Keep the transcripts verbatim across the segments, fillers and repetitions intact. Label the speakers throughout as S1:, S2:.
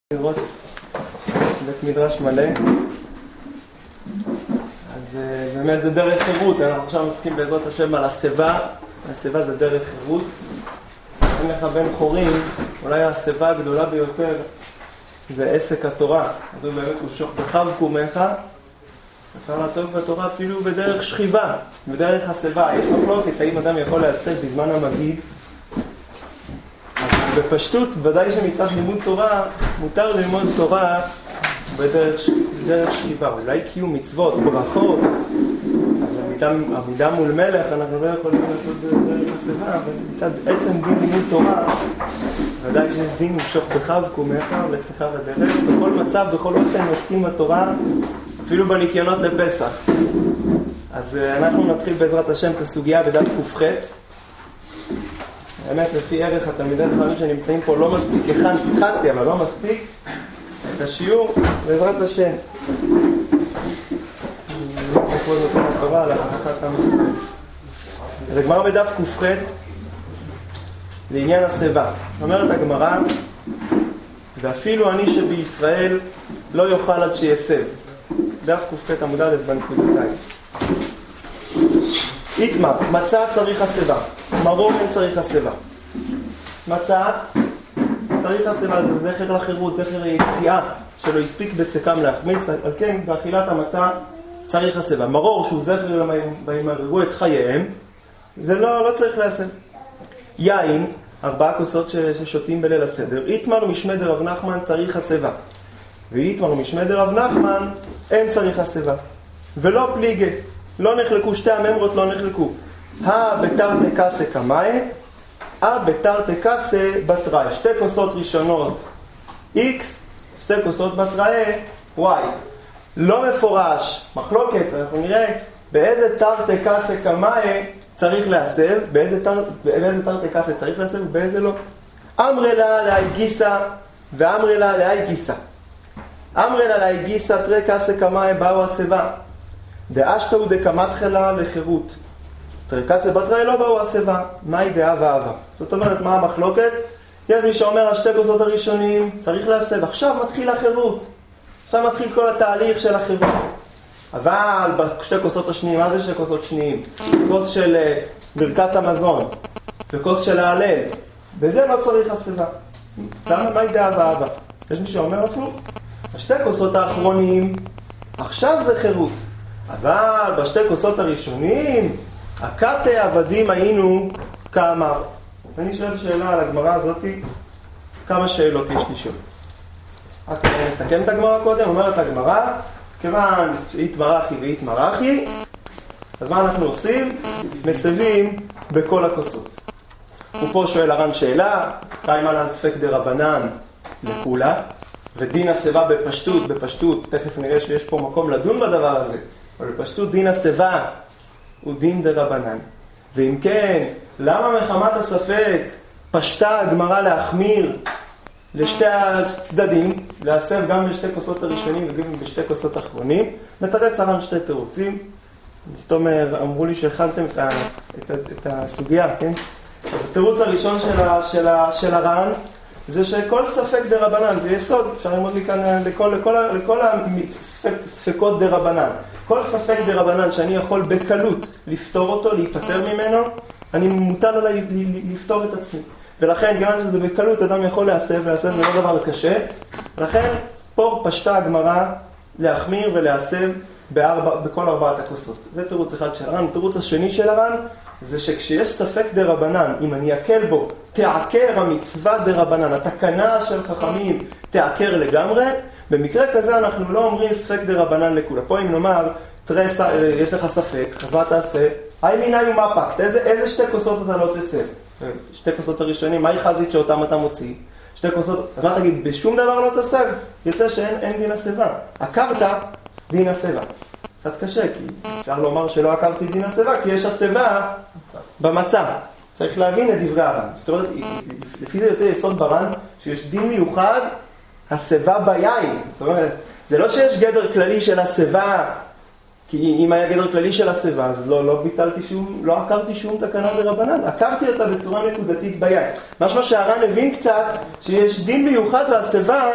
S1: לראות בית מדרש מלא. אז באמת זה דרך חירות. אנחנו עכשיו עוסקים בעזרת השם על השיבה. השיבה זה דרך חירות. אין לך בן חורים, אולי השיבה הגדולה ביותר זה עסק התורה. זה באמת ושוך בך וקומך. אפשר לעסוק בתורה אפילו בדרך שכיבה, בדרך השיבה. יש מחלוקת האם אדם יכול לעסק בזמן המגיד. בפשטות, ודאי שמצד לימוד תורה, מותר ללמוד תורה בדרך, בדרך שכיבה. אולי קיום מצוות, ברכות, אבל עמידה מול מלך, אנחנו לא יכולים לעשות בדרך השיבה, אבל מצד עצם דין לימוד תורה, ודאי שיש דין ושוך בך וקומך ולכתך בדרך. בכל מצב, בכל אופן עוסקים בתורה, אפילו בניקיונות לפסח. אז אנחנו נתחיל בעזרת השם את הסוגיה בדף ק"ח. האמת, לפי ערך התלמידי החכמים שנמצאים פה לא מספיק, הכנתי, הכנתי, אבל לא מספיק את השיעור בעזרת השם. לכבוד נותן התורה על הצלחת עם ישראל. זה גמר בדף ק"ח לעניין השיבה. אומרת הגמרא, ואפילו אני שבישראל לא יאכל עד שיסב. דף ק"ח עמוד א' בנקודתיים. איתמר, מצה צריך השיבה, מרור אין צריך השיבה. מצה צריך השיבה, זה זכר לחירות, זכר היציאה שלא הספיק בצקם להחמיץ, על כן באכילת המצה צריך השיבה. מרור שהוא זכר וימררו את חייהם, זה לא, לא צריך להסב. יין, ארבעה כוסות ששותים בליל הסדר. איתמר משמי דרב נחמן צריך השיבה, ואיתמר משמי דרב נחמן אין צריך השיבה. ולא פליגה, לא נחלקו, שתי הממרות לא נחלקו. הא בתרתי קסה קמאי, הא בתרתי קסה בתראי. שתי כוסות ראשונות X, שתי כוסות בתראי Y. לא מפורש, מחלוקת, אנחנו נראה באיזה תרתי קסה קמאי צריך להסב, באיזה, תר, באיזה תרתי קסה צריך להסב ובאיזה לא. אמרי לה לאי גיסה ואמרי לה לאי גיסה. אמרי לה לאי גיסה תרי קסה קמאי באו הסיבה. דאשתו דקמתחלה לחירות. תרקסה בתראי לא באו הסיבה. מהי דעה ואהבה? זאת אומרת, מה המחלוקת? יש מי שאומר, השתי כוסות הראשונים צריך להסב. עכשיו מתחיל החירות. עכשיו מתחיל כל התהליך של החירות. אבל בשתי כוסות השניים, מה זה שתי כוסות שניים? כוס של ברכת המזון וכוס של ההלל. בזה לא צריך הסיבה. למה? מהי דעה ואהבה? יש מי שאומר אפילו, השתי כוסות האחרונים, עכשיו זה חירות. אבל בשתי כוסות הראשונים, הקטי עבדים היינו כאמר. אני שואל שאלה על הגמרא הזאת, כמה שאלות יש לי שואל. אני מסכם את הגמרא קודם, אומרת הגמרא, כיוון שהתמרחי והתמרחי, אז מה אנחנו עושים? מסבים בכל הכוסות. ופה שואל הר"ן שאלה, קיימה לן ספק דרבנן לכולה, ודין השיבה בפשטות, בפשטות, תכף נראה שיש פה מקום לדון בדבר הזה, אבל בפשטות דין השיבה הוא דין דרבנן. ואם כן, למה מחמת הספק פשטה הגמרא להחמיר לשתי הצדדים, להסב גם בשתי כוסות הראשונים וגם בשתי כוסות האחרונים? מתרץ הר"ן שתי תירוצים. זאת אומרת, אמרו לי שהכנתם את, ה, את, ה, את הסוגיה, כן? אז התירוץ הראשון של, ה, של, ה, של הר"ן זה שכל ספק דרבנן, זה יסוד, אפשר ללמוד מכאן לכל, לכל, לכל הספקות דרבנן. כל ספק דרבנן שאני יכול בקלות לפתור אותו, להיפטר ממנו, אני מוטל עליי לפתור את עצמי. ולכן, גם שזה בקלות, אדם יכול להסב, ולהסב זה לא דבר קשה. לכן, פה פשטה הגמרא להחמיר ולהסב בארבע, בכל ארבעת הכוסות. זה תירוץ אחד של הר"ן. תירוץ השני של הר"ן, זה שכשיש ספק דרבנן, אם אני אקל בו, תעקר המצווה דרבנן, התקנה של חכמים תעקר לגמרי. במקרה כזה אנחנו לא אומרים ספק דרבנן לכולה. פה אם נאמר, תרס, יש לך ספק, אז מה תעשה? היי מיני ומפקת, איזה, איזה שתי כוסות אתה לא תסב? שתי כוסות הראשונים, מהי חזית שאותם אתה מוציא? שתי כוסות, אז מה תגיד? בשום דבר לא תסב? יוצא שאין אין דין הסיבה. עקרת דין הסיבה. קצת קשה, כי אפשר לומר שלא עקרתי דין הסיבה, כי יש הסיבה במצה. צריך להבין את דברי הר"ן. זאת אומרת, לפי זה יוצא יסוד בר"ן, שיש דין מיוחד, הסיבה ביין. זאת אומרת, זה לא שיש גדר כללי של הסיבה, כי אם היה גדר כללי של הסיבה, אז לא, לא ביטלתי שום, לא עקרתי שום תקנה דרבנן, עקרתי אותה בצורה נקודתית ביין. משמע שהר"ן הבין קצת שיש דין מיוחד והסיבה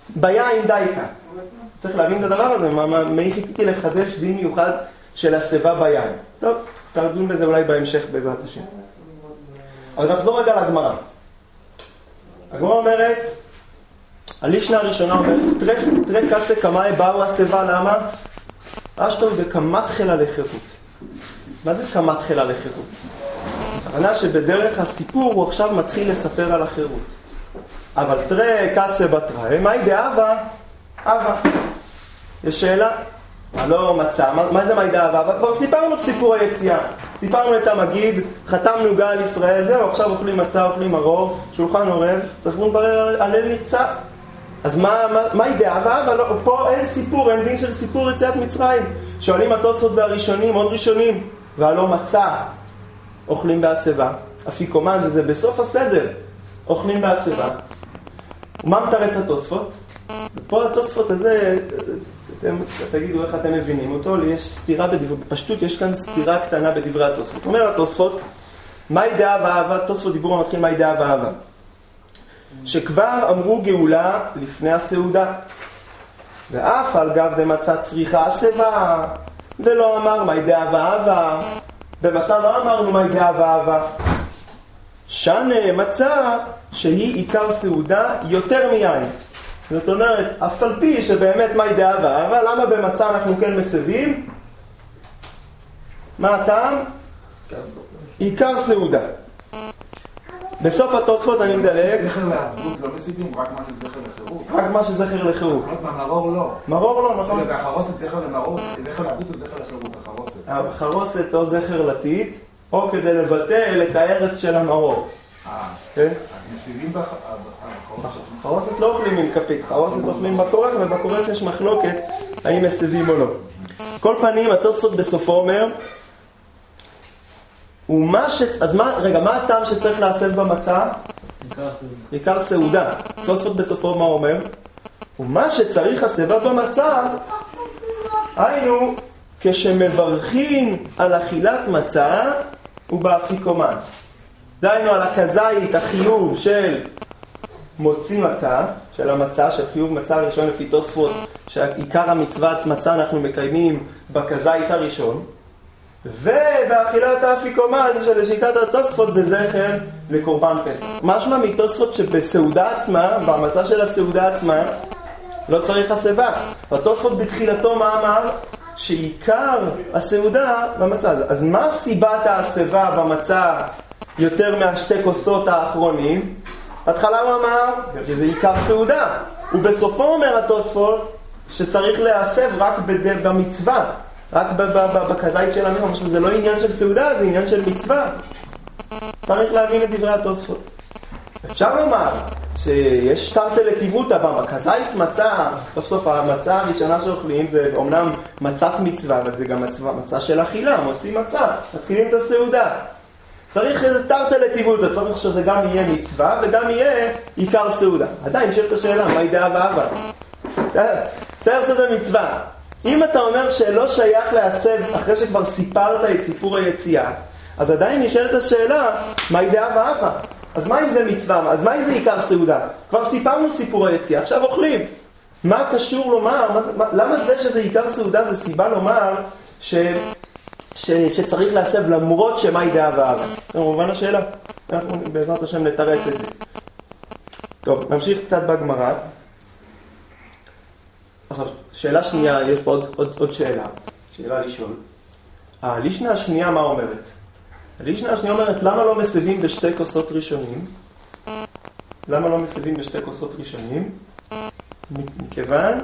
S1: ביין דייקה. צריך להבין את הדבר הזה, מה, מה, מי חיכיתי לחדש דין מיוחד של הסיבה ביין. טוב, תרדון בזה אולי בהמשך בעזרת השם. אבל נחזור רגע לגמרא. הגמרא אומרת, הלישנה הראשונה אומרת, טרס, תראה קסה כמה באו הסיבה, למה? אשתו בקמת חילה לחירות. מה זה קמת חילה לחירות? הכוונה שבדרך הסיפור הוא עכשיו מתחיל לספר על החירות. אבל תראה קסה בתראה, מהי דאבה? אבה. יש שאלה? לא מצא, מה, מה זה מהי דאבה? אבל כבר סיפרנו את סיפור היציאה. סיפרנו את המגיד, חתמנו גאל ישראל, זהו, עכשיו אוכלים מצה, אוכלים מרור, שולחן עורר, צריכים לברר על אל נרצה. אז מה, מה, מה ידעה? אבל לא, פה אין סיפור, אין דין של סיפור יציאת מצרים. שואלים התוספות והראשונים, עוד ראשונים, והלא מצא, אוכלים בהסבה. אפיקומן, שזה בסוף הסדר, אוכלים בהסבה. ומה מתרץ התוספות? ופה התוספות הזה, אתם, תגידו איך אתם מבינים אותו, יש סתירה בדבר, בפשטות יש כאן סתירה קטנה בדברי התוספות. אומר התוספות, מה ידעה ואהבה? תוספות דיבור המתחיל מה ידעה ואהבה. שכבר אמרו גאולה לפני הסעודה, ואף על גב דמצא צריכה הסבה, ולא אמר מה ידעה ואהבה. במצא לא אמרנו מה ידעה ואהבה. שנה מצא שהיא עיקר סעודה יותר מיין. זאת אומרת, אף על פי שבאמת מה ידעה ואהבה, למה במצא אנחנו כן מסבים? מה הטעם? עיקר סעודה. בסוף התוספות אני מדלג.
S2: זכר לעבדות לא מסיבים, רק מה שזכר לחירות.
S1: רק מה שזכר לחירות.
S2: מרור לא.
S1: מרור לא, נכון.
S2: והחרוסת זכר למרור, זכר לעבדות או זכר לחירות, החרוסת.
S1: החרוסת או זכר לתית, או כדי לבטל את הארץ של המרור.
S2: אה,
S1: כן?
S2: אז מסיבים בחרוסת.
S1: חרוסת לא אוכלים עם כפית, חרוסת אוכלים בקורך, ובקורך יש מחלוקת האם מסיבים או לא. כל פנים, התוספות בסופו אומר, ומה ש... אז מה, רגע, מה הטעם שצריך להסב במצה? עיקר סעודה. תוספות בסופו מה אומר? ומה שצריך הסבה במצה, היינו, כשמברכים על אכילת מצה, הוא באפיקומן. דהיינו על הכזית, החיוב של מוציא מצה, של המצה, של חיוב מצה הראשון לפי תוספות, שעיקר המצוות מצה אנחנו מקיימים בכזית הראשון, ובאכילת האפיקומן של שיקת התוספות זה זכר לקורבן פסח. משמע מתוספות שבסעודה עצמה, במצה של הסעודה עצמה, לא צריך הסבה. התוספות בתחילתו מה אמר? שעיקר הסעודה במצה. אז מה סיבת ההסבה במצה יותר מהשתי כוסות האחרונים? התחלה הוא אמר שזה עיקר סעודה. ובסופו אומר התוספות שצריך להסב רק במצווה. רק בכזית של המלחמה, זה לא עניין של סעודה, זה עניין של מצווה. צריך להבין את דברי התוספות. אפשר לומר שיש תרתי לטיבותא בכזית מצה, סוף סוף המצה הראשונה שאוכלים זה אומנם מצת מצווה, אבל זה גם מצווה, מצה של אכילה, מוצאים מצה, מתחילים את הסעודה. צריך איזה תרתי לטיבותא, צריך שזה גם יהיה מצווה וגם יהיה עיקר סעודה. עדיין נשאלת השאלה, מה ידעה ואהבה? צריך שזה מצווה. אם אתה אומר שלא שייך להסב אחרי שכבר סיפרת את סיפור היציאה, אז עדיין נשאלת השאלה, מה ידעה ואהבה? אז מה אם זה מצווה? אז מה אם זה עיקר סעודה? כבר סיפרנו סיפור היציאה, עכשיו אוכלים. מה קשור לומר? מה, מה, למה זה שזה עיקר סעודה זה סיבה לומר ש, ש, שצריך להסב למרות שמה ידעה ואהבה? זה מובן השאלה. אנחנו בעזרת השם נתרץ את זה. טוב, נמשיך קצת בגמרא. עכשיו, שאלה שנייה, יש פה עוד, עוד, עוד שאלה. שאלה לשאול. הלישנה השנייה מה אומרת? הלישנה השנייה אומרת, למה לא מסבים בשתי כוסות ראשונים? למה לא מסבים בשתי כוסות ראשונים? מכיוון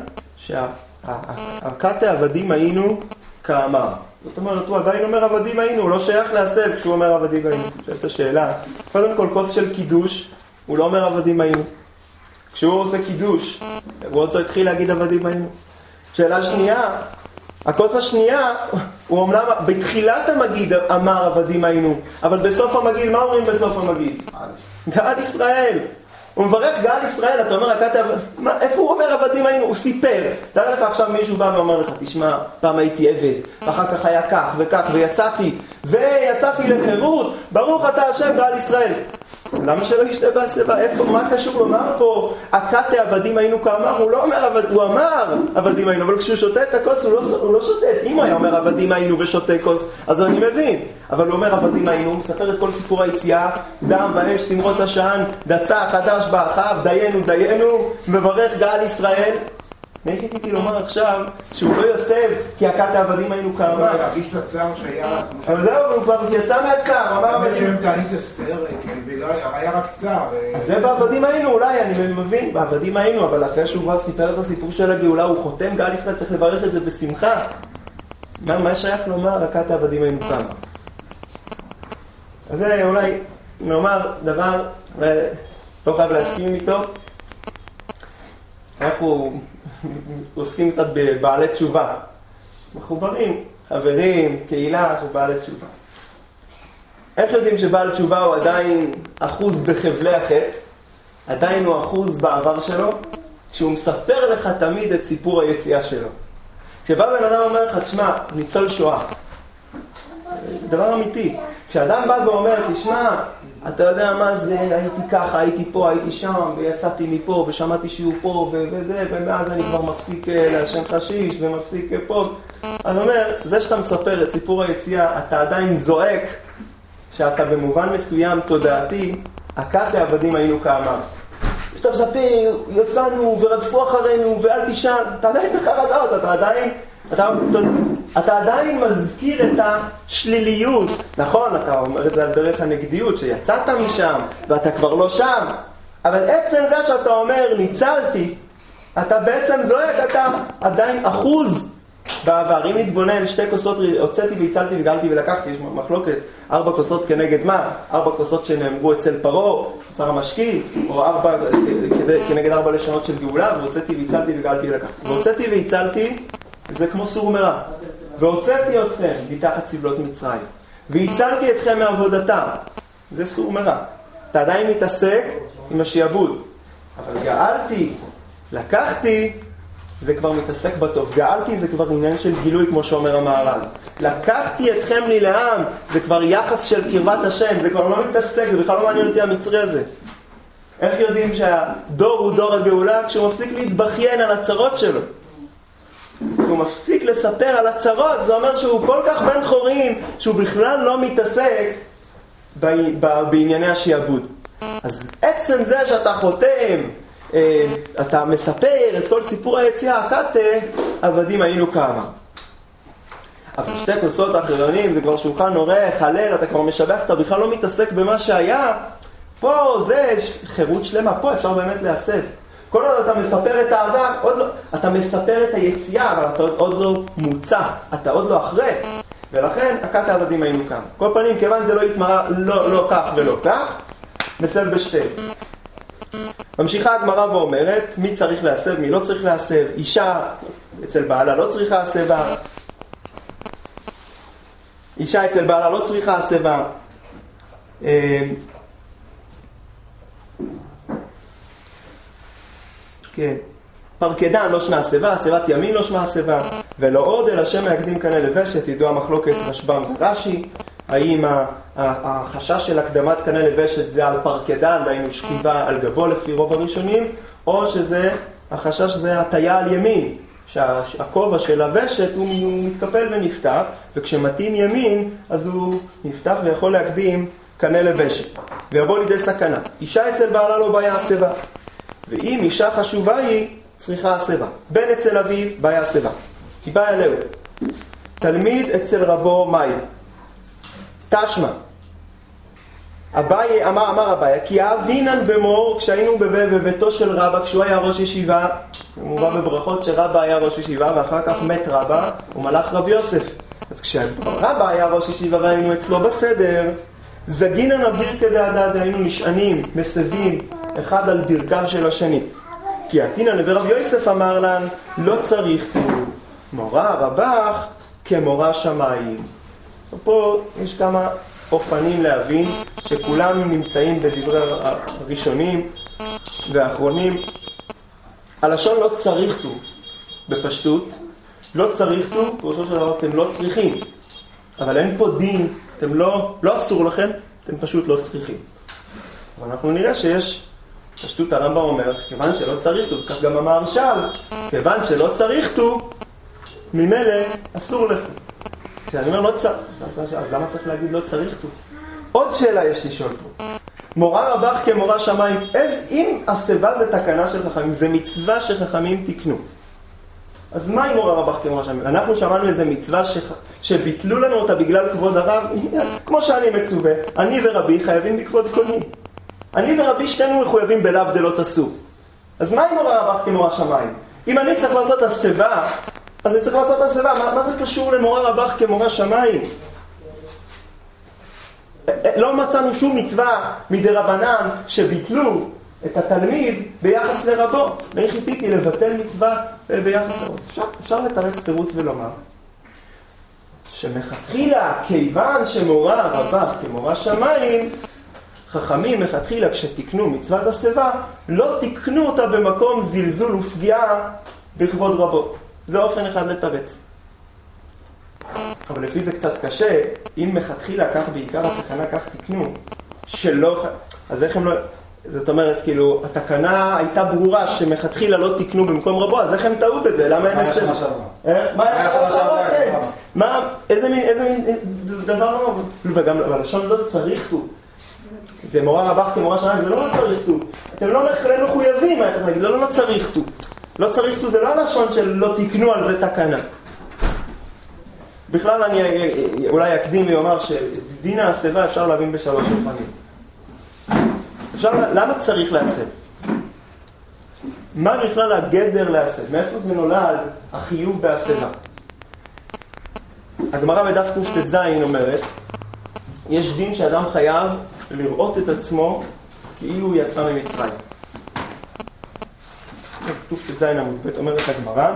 S1: שהכת העבדים היינו כאמר. זאת אומרת, הוא עדיין אומר עבדים היינו, הוא לא שייך להסב כשהוא אומר עבדים היינו. זאת השאלה. קודם כל, כוס של קידוש, הוא לא אומר עבדים היינו. כשהוא עושה קידוש, הוא עוד לא התחיל להגיד עבדים היינו. שאלה שנייה, הכוס השנייה, הוא אמנם בתחילת המגיד אמר עבדים היינו, אבל בסוף המגיד, מה אומרים בסוף המגיד? גאל ישראל. הוא מברך גאל ישראל, אתה אומר, מה, איפה הוא אומר עבדים היינו? הוא סיפר. תראה לך עכשיו מישהו בא ואומר לך, תשמע, פעם הייתי עבד, ואחר כך היה כך וכך, ויצאתי, ויצאתי לחירות, ברוך אתה השם גאל ישראל. למה שלא ישתה בהסבה? איפה, מה קשור לומר פה? הקת העבדים היינו כאמר, הוא לא אומר, עבד, הוא אמר עבדים היינו, אבל כשהוא שותה את הכוס הוא לא, הוא לא שותה. אם הוא היה אומר עבדים היינו ושותה כוס, אז אני מבין. אבל הוא אומר עבדים היינו, הוא מספר את כל סיפור היציאה, דם באש, תמרות עשן, דצה חדש באחיו, דיינו דיינו, מברך גאל ישראל. מי חיכיתי לומר עכשיו שהוא לא יוסף כי הקת העבדים היינו כאמר?
S2: הוא להרגיש את הצער שהיה...
S1: אבל זהו, הוא כבר יצא מהצער, אמר
S2: האמת שהם תענית אסתר, היה רק צער.
S1: אז זה בעבדים היינו, אולי, אני מבין, בעבדים היינו, אבל אחרי שהוא כבר סיפר את הסיפור של הגאולה, הוא חותם, גאל ישראל צריך לברך את זה בשמחה. מה שייך לומר, הקת העבדים היינו כאמר? אז זה אולי נאמר דבר, לא חייב להסכים איתו, אנחנו עוסקים קצת בבעלי תשובה. מחוברים, חברים, קהילה של בעלי תשובה. איך יודעים שבעל תשובה הוא עדיין אחוז בחבלי החטא? עדיין הוא אחוז בעבר שלו? כשהוא מספר לך תמיד את סיפור היציאה שלו. כשבא בן אדם אומר לך, תשמע, ניצול שואה. זה דבר אמיתי. כשאדם בא ואומר, תשמע, אתה יודע מה זה, הייתי ככה, הייתי פה, הייתי שם, ויצאתי מפה, ושמעתי שהוא פה, וזה, ומאז אני כבר מפסיק לעשן חשיש, ומפסיק פה. אז אומר, זה שאתה מספר את סיפור היציאה, אתה עדיין זועק, שאתה במובן מסוים תודעתי, הקת העבדים היינו כאמר. שאתה מספר, יוצאנו ורדפו אחרינו, ואל תשאל, אתה עדיין בחרדות, אתה עדיין... אתה, אתה עדיין מזכיר את השליליות. נכון, אתה אומר את זה על דרך הנגדיות, שיצאת משם ואתה כבר לא שם. אבל עצם זה שאתה אומר, ניצלתי, אתה בעצם זועק, אתה עדיין אחוז בעבר. אם נתבונן, שתי כוסות, הוצאתי והצלתי וגלתי ולקחתי, יש מחלוקת, ארבע כוסות כנגד מה? ארבע כוסות שנאמרו אצל פרעה, שר המשקיל, או ארבע, כנגד ארבע לשונות של גאולה, והוצאתי והצלתי וגלתי ולקחתי. והוצאתי והצלתי, זה כמו סור מרע. והוצאתי אתכם מתחת סבלות מצרים. והצלתי אתכם מעבודתם. זה סור מרע. אתה עדיין מתעסק עם השיעבוד. אבל גאלתי, לקחתי, זה כבר מתעסק בטוב. גאלתי זה כבר עניין של גילוי, כמו שאומר המהר"ל. לקחתי אתכם לי לעם, זה כבר יחס של קרבת השם. זה כבר לא מתעסק, זה בכלל לא מעניין אותי המצרי הזה. איך יודעים שהדור הוא דור הגאולה? כשהוא מפסיק להתבכיין על הצרות שלו. כשהוא מפסיק לספר על הצרות, זה אומר שהוא כל כך בן חורים, שהוא בכלל לא מתעסק בענייני השיעבוד. אז עצם זה שאתה חותם, אתה מספר את כל סיפור היציאה, אחת עבדים היינו כאמר. אבל שתי כוסות האחרונים, זה כבר שולחן עורך, הלל, אתה כבר משבח, אתה בכלל לא מתעסק במה שהיה. פה זה חירות שלמה, פה אפשר באמת להסב. כל עוד אתה מספר את העבר, עוד לא, אתה מספר את היציאה, אבל אתה עוד, עוד לא מוצא, אתה עוד לא אחרי. ולכן, הקת העבדים היינו כאן. כל פנים, כיוון זה לא יתמרא, לא, לא כך ולא כך, מסב בשתי. ממשיכה הגמרא ואומרת, מי צריך להסב, מי לא צריך להסב, אישה אצל בעלה לא צריכה הסבה, אישה אצל בעלה לא צריכה הסבה, כן. פרקדן לא שמה הסבה, הסבת ימין לא שמה הסבה, ולא עוד אלא שם מהקדים כנה לבשת, ידוע המחלוקת רשב"ם ורש"י, האם החשש של הקדמת כנה לבשת זה על פרקדן, דהיינו שכיבה על גבו לפי רוב הראשונים, או שזה, החשש זה הטיה על ימין, שהכובע של הוושת הוא מתקפל ונפתח, וכשמתאים ימין אז הוא נפתח ויכול להקדים כנה לבשת, ויבוא לידי סכנה. אישה אצל בעלה לא בעיה הסבה. ואם אישה חשובה היא, צריכה הסבה. בן אצל אביו, בעיה הסבה. כי בא אלהו. תלמיד אצל רבו מים. תשמע. אביי, אמר, אמר אביי, כי אבינן במור, כשהיינו בביתו של רבא, כשהוא היה ראש ישיבה, הוא מובא בברכות שרבא היה ראש ישיבה, ואחר כך מת רבא, הוא מלך רב יוסף. אז כשרבא היה ראש ישיבה והיינו אצלו בסדר, זגינן אביר כדעדד, היינו נשענים, מסבים, אחד על ברכיו של השני. כי עתינן לברב יוסף אמר לן, לא צריך מורה רבך כמורה שמיים. פה יש כמה אופנים להבין שכולם נמצאים בדברי הראשונים והאחרונים. הלשון לא צריך תו, בפשטות, לא צריך תו, פרושו של דבר אתם לא צריכים. אבל אין פה דין, אתם לא, לא אסור לכם, אתם פשוט לא צריכים. אבל אנחנו נראה שיש, פשטות הרמב"ם אומר, כיוון שלא צריך תו, כך גם המהרש"ל, כיוון שלא צריך תו, ממילא אסור לכו. כשאני אומר לא צריך, אז למה צריך להגיד לא צריך תו? עוד שאלה יש לשאול פה. מורה רבך כמורה שמיים, אז אם הסיבה זה תקנה של חכמים, זה מצווה שחכמים תקנו. אז מה עם מורה רבך כמורה שמיים? אנחנו שמענו איזה מצווה ש... שביטלו לנו אותה בגלל כבוד הרב, כמו שאני מצווה, אני ורבי חייבים בכבוד קודמי. אני ורבי שתינו מחויבים בלאו דלא תעשו. אז מה עם מורה רבך כמורה שמיים? אם אני צריך לעשות הסיבה, אז אני צריך לעשות הסיבה. מה, מה זה קשור למורה רבך כמורה שמיים? לא מצאנו שום מצווה מדרבנן שביטלו את התלמיד ביחס לרבו. ואיך חיתיתי לבטל מצווה ביחס לרבו? אפשר, אפשר לתרץ תירוץ ולומר שמחתחילה, כיוון שמורה רבך כמורה שמיים, חכמים מחתחילה כשתקנו מצוות הסיבה, לא תקנו אותה במקום זלזול ופגיעה בכבוד רבו. זה אופן אחד לתרץ. אבל לפי זה קצת קשה, אם מחתחילה כך בעיקר התקנה כך תקנו, שלא, אז איך הם לא, זאת אומרת, כאילו, התקנה הייתה ברורה שמחתחילה לא תקנו במקום רבו, אז איך הם טעו בזה? למה הם מסר?
S2: מה היה שנה
S1: איך? מה היה שנה שעברה? כן. מה, איזה מין, איזה מין דבר לא, וגם בלשון לא צריך תו. זה מורה רבך כמורה שמיים, זה לא לא צריך תו. אתם לא מחויבים, היה צריך להגיד, לא לא צריך תו. לא צריך תו, זה לא הלשון של לא תקנו על זה תקנה. בכלל אני אולי אקדים ואומר שדין ההסבה אפשר להבין בשלוש אופנים. אפשר, למה צריך להסב? מה בכלל הגדר להסב? מאיפה זה נולד החיוב בהסבה? הגמרא בדף קט"ז אומרת, יש דין שאדם חייב לראות את עצמו כאילו הוא יצא ממצרים. קט"ז עמוד ב' אומרת הגמרא,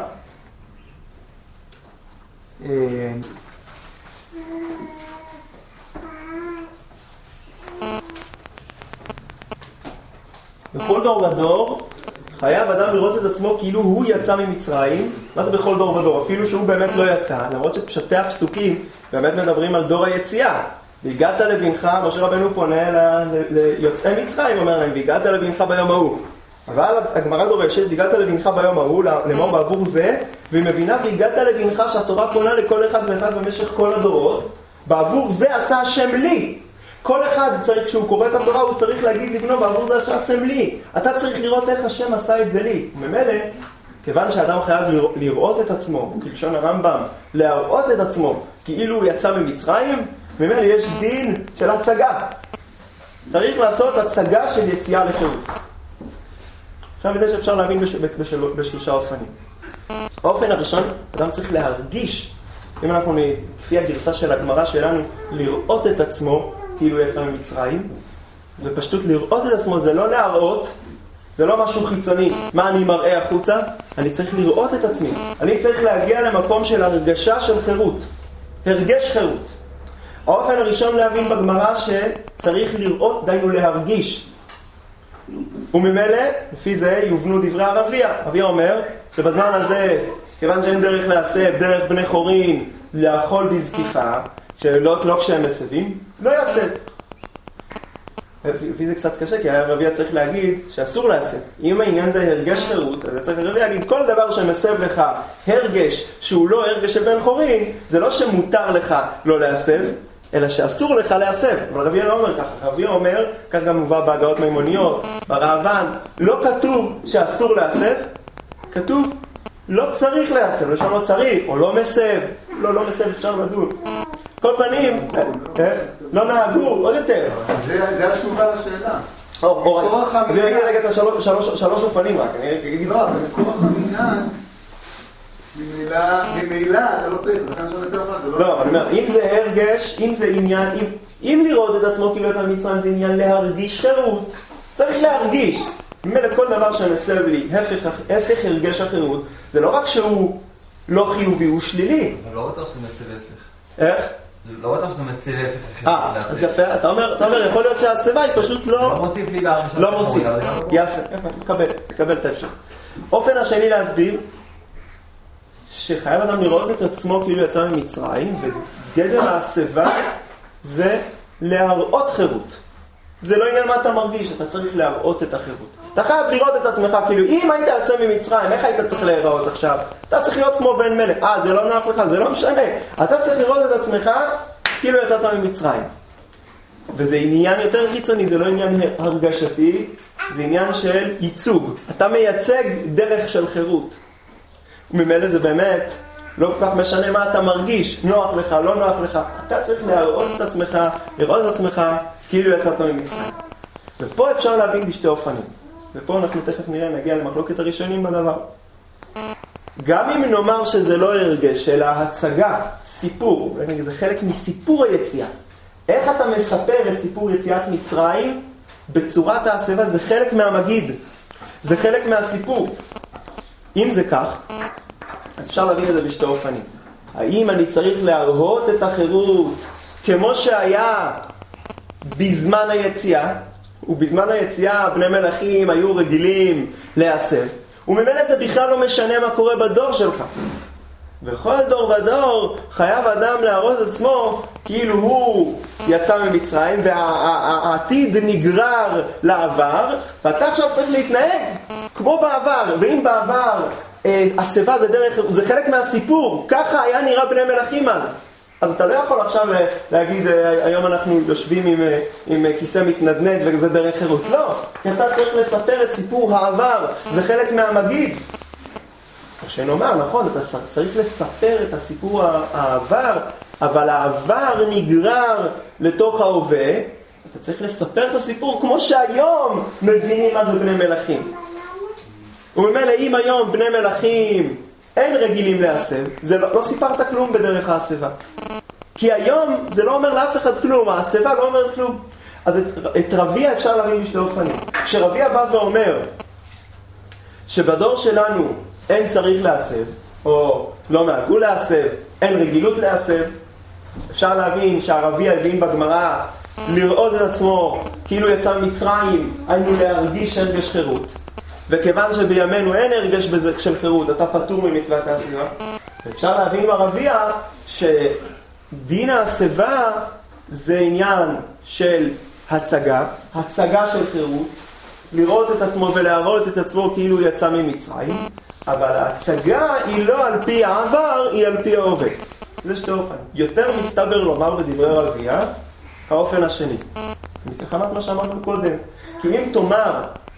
S1: בכל דור ודור חייב אדם לראות את עצמו כאילו הוא יצא ממצרים. מה זה בכל דור ודור? אפילו שהוא באמת לא יצא, למרות שפשטי הפסוקים באמת מדברים על דור היציאה. והגעת לבנך, משה רבנו פונה ליוצאי מצרים, אומר להם, והגעת לבנך ביום ההוא. אבל הגמרא דורשת, והגעת לבנך ביום ההוא, לאמור בעבור זה, והיא מבינה, והגעת לבנך שהתורה פונה לכל אחד ואחד במשך כל הדורות, בעבור זה עשה השם לי. כל אחד צריך, כשהוא קורא את התורה, הוא צריך להגיד לבנו, בעבור זה עשה השם לי. אתה צריך לראות איך השם עשה את זה לי. וממילא, כיוון שאדם חייב לראות את עצמו, כלשון הרמב"ם, להראות את עצמו, כאילו הוא יצא ממצרים, ממילא יש דין של הצגה. צריך לעשות הצגה של יציאה לחירות. עכשיו את זה שאפשר להבין בש... בשל... בשלושה אופנים. האופן הראשון, אדם צריך להרגיש, אם אנחנו לפי הגרסה של הגמרא שלנו, לראות את עצמו כאילו יצא ממצרים, ופשטות לראות את עצמו זה לא להראות, זה לא משהו חיצוני, מה אני מראה החוצה, אני צריך לראות את עצמי, אני צריך להגיע למקום של הרגשה של חירות, הרגש חירות. האופן הראשון להבין בגמרא שצריך לראות, דיינו להרגיש. וממילא, לפי זה יובנו דברי הרביע. הרביע אומר שבזמן הזה, כיוון שאין דרך להסב, דרך בני חורין, לאכול בזקיפה, שלא לא כשהם מסבים, לא יעשה. לפי זה קצת קשה, כי הרביע צריך להגיד שאסור להסב. אם העניין זה הרגש חירות, אז צריך הרביע להגיד, כל דבר שמסב לך הרגש שהוא לא הרגש של בן חורין, זה לא שמותר לך לא להסב, אלא שאסור לך להסב. אבל הרביע לא אומר ככה. הרביע אומר, כך גם מובא בהגאות מימוניות, ברעבן, לא כתוב שאסור להסב, כתוב לא צריך להסב, לשם לא צריך, או לא מסב, לא, לא מסב, אפשר לדון. כל פנים, לא נהגו, עוד יותר.
S2: זה התשובה לשאלה.
S1: אז אני אגיד רגע את השלוש אופנים רק, אני אגיד
S2: לא, אבל כוח המנהג, ממילא, אתה לא צריך, זה כאן שונה יותר אחד.
S1: לא, אבל אני אומר, אם זה הרגש, אם זה עניין, אם לראות את עצמו כאילו יצא ממצרים זה עניין להרגיש חירות, צריך להרגיש. ממילא כל דבר שמסב לי, הפך הרגש החירות, זה לא רק שהוא לא חיובי, הוא שלילי.
S3: אבל לא בטוח שזה מסב הפך.
S1: איך?
S3: לא בטוח שזה מסב הפך.
S1: אה, אז יפה, אתה אומר, יכול להיות שהסבה היא פשוט לא...
S3: לא מוסיף לי בהרגישה.
S1: לא מוסיף, יפה, תקבל, תקבל את האפשר. אופן השני להסביר, שחייב אדם לראות את עצמו כאילו יצא ממצרים, וגדר ההסבה זה להראות חירות. זה לא עניין מה אתה מרגיש, אתה צריך להראות את החירות. אתה חייב לראות את עצמך, כאילו, אם היית יוצא ממצרים, איך היית צריך להיראות עכשיו? אתה צריך להיות כמו בן מלך. אה, זה לא נוח לך, זה לא משנה. אתה צריך לראות את עצמך, כאילו יצאת ממצרים. וזה עניין יותר חיצוני, זה לא עניין הרגשתי, זה עניין של ייצוג. אתה מייצג דרך של חירות. וממילא זה באמת לא כל כך משנה מה אתה מרגיש, נוח לך, לא נוח לך. אתה צריך להראות את עצמך, לראות את עצמך, כאילו יצאת ממצרים. ופה אפשר להבין בשתי אופנים. ופה אנחנו תכף נראה, נגיע למחלוקת הראשונים בדבר. גם אם נאמר שזה לא הרגש, אלא הצגה, סיפור, זה חלק מסיפור היציאה. איך אתה מספר את סיפור יציאת מצרים בצורת ההסבה? זה חלק מהמגיד, זה חלק מהסיפור. אם זה כך, אז אפשר להבין את זה בשתי אופנים. האם אני צריך להראות את החירות כמו שהיה בזמן היציאה, ובזמן היציאה בני מלכים היו רגילים להסב, וממילא זה בכלל לא משנה מה קורה בדור שלך. בכל דור ודור חייב אדם להראות את עצמו כאילו הוא יצא ממצרים והעתיד נגרר לעבר, ואתה עכשיו צריך להתנהג כמו בעבר. ואם בעבר הסבה זה דרך, זה חלק מהסיפור, ככה היה נראה בני מלכים אז, אז אתה לא יכול עכשיו להגיד היום אנחנו יושבים עם, עם כיסא מתנדנד וזה דרך חירות. לא, כי אתה צריך לספר את סיפור העבר, זה חלק מהמגיד. שנאמר, נכון, אתה צריך לספר את הסיפור העבר, אבל העבר נגרר לתוך ההווה. אתה צריך לספר את הסיפור כמו שהיום מבינים מה זה בני מלכים. וממילא אם היום בני מלכים אין רגילים להסב, זה לא, לא סיפרת כלום בדרך ההסבה. כי היום זה לא אומר לאף אחד כלום, ההסבה לא אומר כלום. אז את, את רביה אפשר להבין בשתי אופנים. כשרביה בא ואומר שבדור שלנו אין צריך להסב, או לא נהגו להסב, אין רגילות להסב, אפשר להבין שהרבי הבין בגמרא לראות את עצמו כאילו יצא ממצרים, היינו להרגיש הרגש חירות. וכיוון שבימינו אין הרגש בזה של חירות, אתה פטור ממצוות ההסבה. אפשר להבין ברביה שדין ההסבה זה עניין של הצגה, הצגה של חירות, לראות את עצמו ולהראות את עצמו כאילו יצא ממצרים, אבל ההצגה היא לא על פי העבר, היא על פי ההווה. זה שתי אופן. יותר מסתבר לומר בדברי רביה, האופן השני. מתחמת מה שאמרנו קודם. כי אם תאמר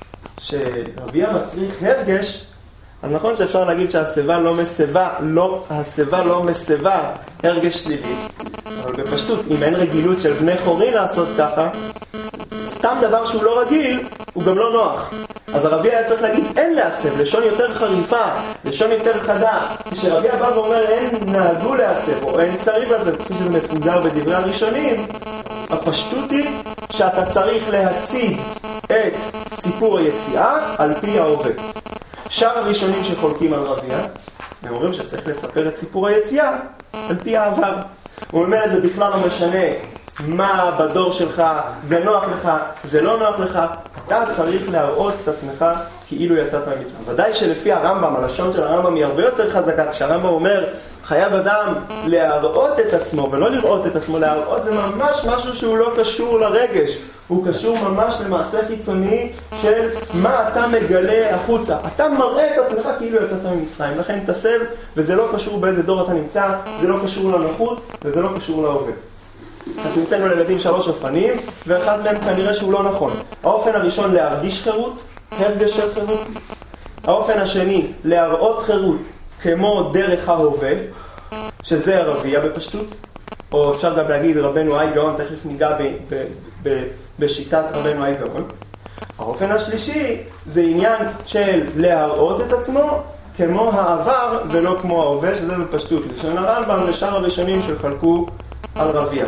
S1: שרביה מצריך הרגש, אז נכון שאפשר להגיד שהסבה לא מסבה, לא, הסבה לא מסבה הרגש שלילי. אבל בפשטות, אם אין רגילות של בני חורין לעשות ככה, סתם דבר שהוא לא רגיל, הוא גם לא נוח. אז הרבי היה צריך להגיד אין להסב, לשון יותר חריפה, לשון יותר חדה. כשרבי הבא ואומר אין נהגו להסב, או אין צריך להסב, כפי שזה מפוזר בדברי הראשונים, הפשטות היא שאתה צריך להציג את סיפור היציאה על פי ההווה. שאר הראשונים שחולקים על רביה, הם אומרים שצריך לספר את סיפור היציאה על פי העבר. הוא אומר זה בכלל לא משנה מה בדור שלך, זה נוח לך, זה לא נוח לך, אתה צריך להראות את עצמך כאילו יצאת ממצרים. ודאי שלפי הרמב"ם, הלשון של הרמב"ם היא הרבה יותר חזקה. כשהרמב"ם אומר חייב אדם להראות את עצמו ולא לראות את עצמו, להראות זה ממש משהו שהוא לא קשור לרגש, הוא קשור ממש למעשה חיצוני של מה אתה מגלה החוצה. אתה מראה את עצמך כאילו יצאת ממצרים, לכן תסב, וזה לא קשור באיזה דור אתה נמצא, זה לא קשור לנוחות וזה לא קשור להווה. אז נמצאנו לילדים שלוש אופנים, ואחד מהם כנראה שהוא לא נכון. האופן הראשון להרגיש חירות, הרגש של חירות. האופן השני להראות חירות כמו דרך ההווה, שזה הרבייה בפשטות, או אפשר גם להגיד רבנו אי גאון, תכף ניגע ב, ב, ב, בשיטת רבנו אי גאון. האופן השלישי זה עניין של להראות את עצמו כמו העבר ולא כמו ההווה, שזה בפשטות. זה של הרמב"ם ושאר הראשונים שחלקו על רביה.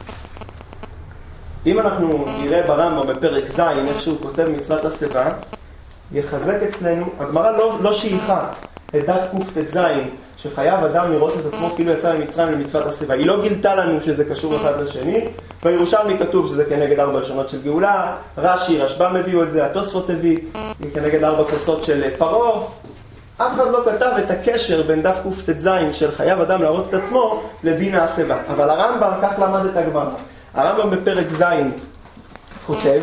S1: אם אנחנו נראה ברמב"ם בפרק ז' איך שהוא כותב מצוות הסבה, יחזק אצלנו, הגמרא לא, לא שייכה את דף קט"ז שחייב אדם לראות את עצמו כאילו יצא ממצרים למצוות הסבה. היא לא גילתה לנו שזה קשור אחד לשני. בירושלמי כתוב שזה כנגד ארבע לשונות של גאולה, רש"י, רשב"ם הביאו את זה, התוספות הביא, כנגד ארבע כוסות של פרעה. אף אחד לא כתב את הקשר בין דף קט"ז של חייב אדם להראות את עצמו לדין ההסבה. אבל הרמב"ם כך למד את הגמרא. הרמב"ם בפרק ז' כותב,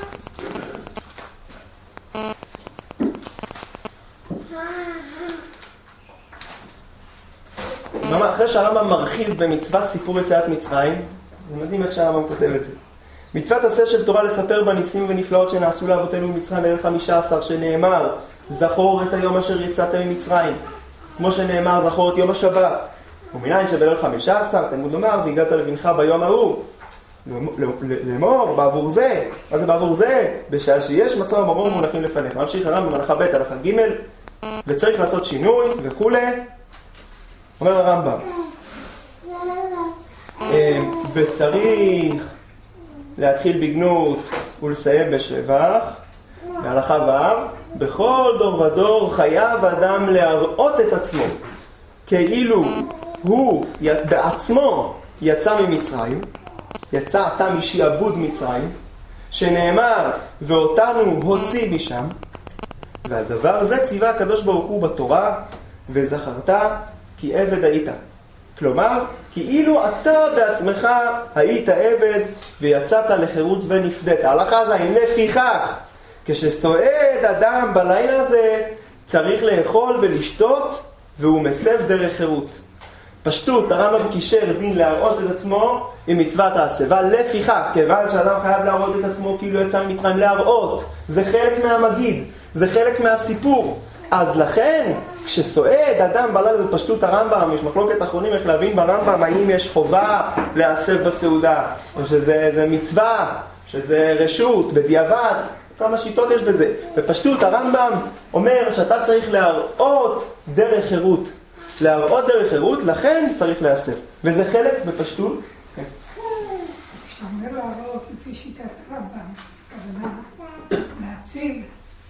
S1: אחרי שהרמב"ם מרחיב במצוות סיפור יציאת מצרים, אתם יודעים איך שהרמב"ם כותב את זה. מצוות עשה של תורה לספר בניסים ונפלאות שנעשו לאבותינו במצרים בערך חמישה עשר, שנאמר, זכור את היום אשר יצאת ממצרים. כמו שנאמר, זכור את יום השבת. ומניין שבליל חמישה עשר, תלמוד לומר, והגעת לבנך ביום ההוא. לאמור, בעבור זה. מה זה בעבור זה? בשעה שיש מצה ומרור מונחים לפניך. ממשיך הרמב"ם הלכה ב' הלכה ג', וצריך לעשות שינוי וכו'. אומר הרמב"ם, וצריך להתחיל בגנות ולסיים בשבח, בהלכה ו', בכל דור ודור חייב אדם להראות את עצמו, כאילו הוא בעצמו יצא ממצרים, יצא אתה משעבוד מצרים, שנאמר ואותנו הוציא משם, והדבר הזה ציווה הקדוש ברוך הוא בתורה, וזכרת כי עבד היית. כלומר, כאילו אתה בעצמך היית עבד ויצאת לחירות ונפדית. ההלכה זה, לפיכך, כשסועד אדם בלילה הזה, צריך לאכול ולשתות, והוא מסב דרך חירות. פשטות, הרמב"ם קישר דין להראות את עצמו עם מצוות ההסבה. לפיכך, כיוון שאדם חייב להראות את עצמו כאילו יצא ממצרים, להראות. זה חלק מהמגיד, זה חלק מהסיפור. אז לכן, כשסועד אדם בלילה, בפשטות הרמב"ם, יש מחלוקת אחרונים איך להבין ברמב"ם, האם יש חובה להסב בסעודה, או שזה מצווה, שזה רשות, בדיעבד, כמה שיטות יש בזה. בפשטות הרמב"ם אומר שאתה צריך להראות דרך חירות. להראות דרך חירות, לכן צריך להסב. וזה חלק בפשטות.
S4: כשאתה אומר להראות לפי שיטת הרמב"ם, כוונה להציג,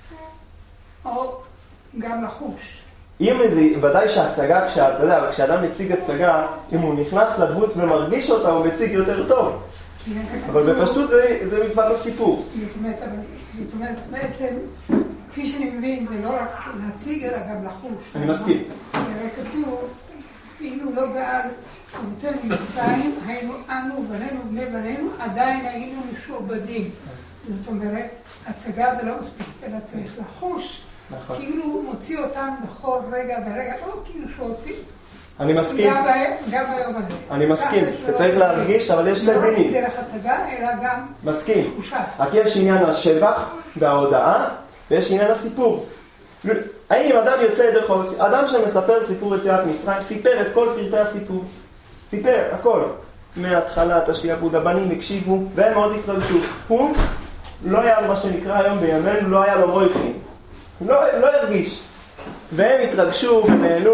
S4: או גם לחוש.
S1: אם זה, ודאי שההצגה, כשאתה יודע, כשאדם מציג הצגה, אם הוא נכנס לדמות ומרגיש אותה, הוא מציג יותר טוב. אבל בפשטות זה, זה מצוות הסיפור.
S4: זאת אומרת, בעצם, כפי שאני מבין, זה לא רק להציג, אלא גם לחוש.
S1: אני מסכים.
S4: הרי כתוב, כאילו לא גאל אבותינו ממצרים, היינו אנו ובנינו ובני בנינו, עדיין היינו משועבדים. זאת אומרת, הצגה זה לא מספיק, אלא צריך לחוש.
S1: נכון.
S4: כאילו הוא מוציא אותם בכל רגע ורגע, או כאילו שהוא הוציא.
S1: אני מסכים.
S4: גם, ב... גם ביום הזה.
S1: אני מסכים, שצריך להרגיש, אבל יש שני דינים.
S4: לא רק דרך הצגה, אלא גם
S1: מסכים.
S4: תחושה.
S1: רק יש עניין השבח וההודעה, ויש עניין הסיפור. האם אדם יוצא ידי חול, אדם שמספר סיפור יציאת מצרים, סיפר את כל פרטי הסיפור. סיפר, הכל. מההתחלת השעבוד, הבנים הקשיבו, והם מאוד התרגשו. הוא לא היה מה שנקרא היום בימינו, לא היה לו רויחים. לא, לא הרגיש. והם התרגשו ונהנו,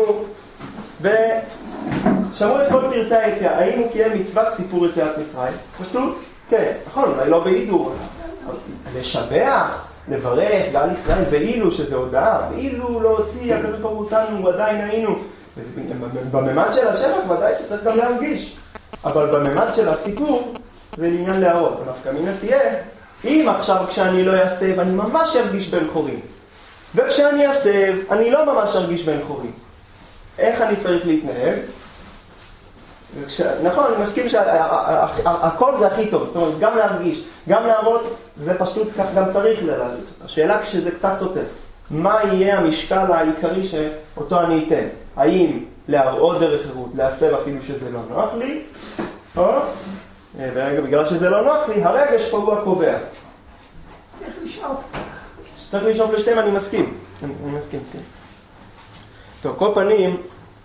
S1: ושמעו את כל פרטי היציאה. האם הוא קיים מצוות סיפור יציאת מצרים? פשוט? כן, נכון, אולי לא בהידור. לשבח, לברך, גאל ישראל, ואילו שזה הודעה, ואילו לא הוציא, הקדוש ברוך הוא אותנו, עדיין היינו. בממד של השבח ודאי שצריך גם להרגיש. אבל בממד של הסיפור זה לעניין להראות. הנפקא מינה תהיה, אם עכשיו כשאני לא אסב, אני ממש ארגיש בן חורים. וכשאני אסב, אני לא ממש ארגיש בן חורים. איך אני צריך להתנהג? וכש... נכון, אני מסכים שהכל זה הכי טוב. זאת אומרת, גם להרגיש, גם להראות, זה פשוט כך גם צריך להראות. השאלה כשזה קצת סותר. מה יהיה המשקל העיקרי שאותו אני אתן? האם להראות דרך חירות, להסב אפילו שזה לא נוח לי, או, ברגע, בגלל שזה לא נוח לי, הרגש פה הוא הקובע.
S4: צריך לשאוף.
S1: צריך לשאוף לשתיהם, אני מסכים. אני, אני מסכים, כן. טוב, כל פנים,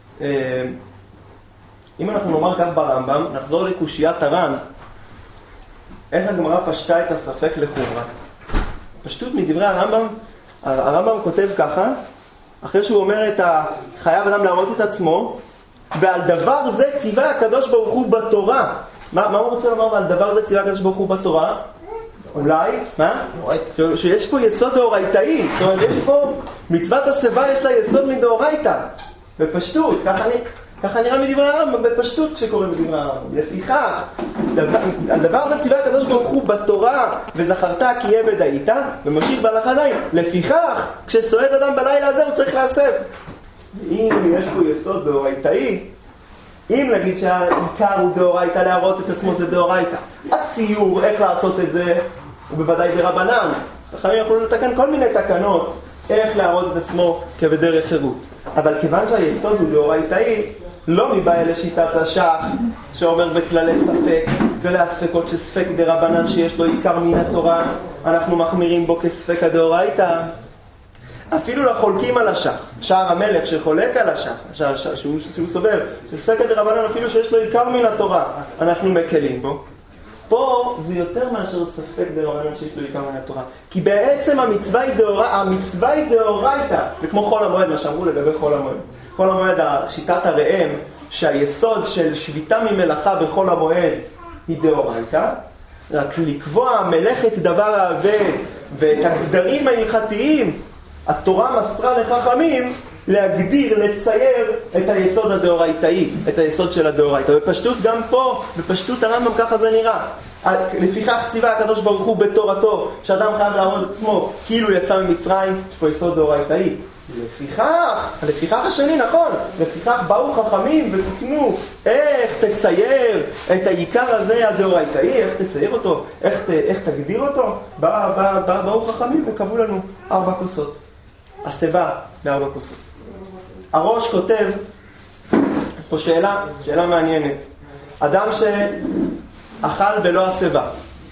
S1: אם אנחנו נאמר כך ברמב"ם, נחזור לקושיית הר"ן, איך הגמרא פשטה את הספק לחומרה. פשטות מדברי הרמב"ם, הרמב"ם כותב ככה, אחרי שהוא אומר את חייב אדם להראות את עצמו, ועל דבר זה ציווה הקדוש ברוך הוא בתורה. מה, מה הוא רוצה לומר? ועל דבר זה ציווה הקדוש ברוך הוא בתורה? אולי, מה? שיש פה יסוד דאורייתאי. זאת אומרת, יש פה מצוות הסבה, יש לה יסוד מדאורייתא. בפשטות, ככה, אני, ככה נראה מדברי הרמב"ם, בפשטות כשקוראים מדברי הרמב"ם. לפיכך, דבר, הדבר הזה ציווה הקדוש ברוך הוא בתורה, וזכרת כי עבד היית, וממשיך בהלכה ז', לפיכך, כשסועד אדם בלילה הזה הוא צריך להסב. אם יש פה יסוד דאורייתאי, אם נגיד שהעיקר הוא דאורייתא, להראות את עצמו זה דאורייתא. הציור, איך לעשות את זה, ובוודאי דרבנן. חכמים יכולו לתקן כל מיני תקנות איך להראות את עצמו כבדרך חירות. אבל כיוון שהיסוד הוא דאורייתאי, לא מבעיה לשיטת השח שאומר בכללי ספק, כללי הספקות שספק דרבנן שיש לו עיקר מן התורה, אנחנו מחמירים בו כספק הדאורייתא. אפילו לחולקים על השח, שער המלך שחולק על השח, שער, שער, שהוא, שהוא סובר, שספק דרבנן אפילו שיש לו עיקר מן התורה, אנחנו מקלים בו. פה זה יותר מאשר ספק דרבנן שיש לו עיקר מן התורה. כי בעצם המצווה היא דאורייתא, המצווה היא דאורייתא, וכמו חול המועד, מה שאמרו לגבי חול המועד. חול המועד, שיטת הראם, שהיסוד של שביתה ממלאכה בחול המועד היא דאורייתא, רק לקבוע מלאכת דבר האבד ואת הגדרים ההלכתיים, התורה מסרה לחכמים להגדיר, לצייר את היסוד הדאורייתאי, את היסוד של הדאורייתא. בפשטות גם פה, בפשטות הרמב"ם ככה זה נראה. לפיכך ציווה הקדוש ברוך הוא בתורתו, שאדם חייב להראות את עצמו כאילו יצא ממצרים, יש פה יסוד דאורייתאי. לפיכך, לפיכך השני נכון, לפיכך באו חכמים ותקנו איך תצייר את העיקר הזה הדאורייתאי, איך תצייר אותו, איך, איך תגדיר אותו. בא, בא, בא, באו חכמים וקבעו לנו ארבע כוסות. הסיבה בארבע כוסות. הראש כותב, פה שאלה, שאלה מעניינת. אדם שאכל בלא הסיבה,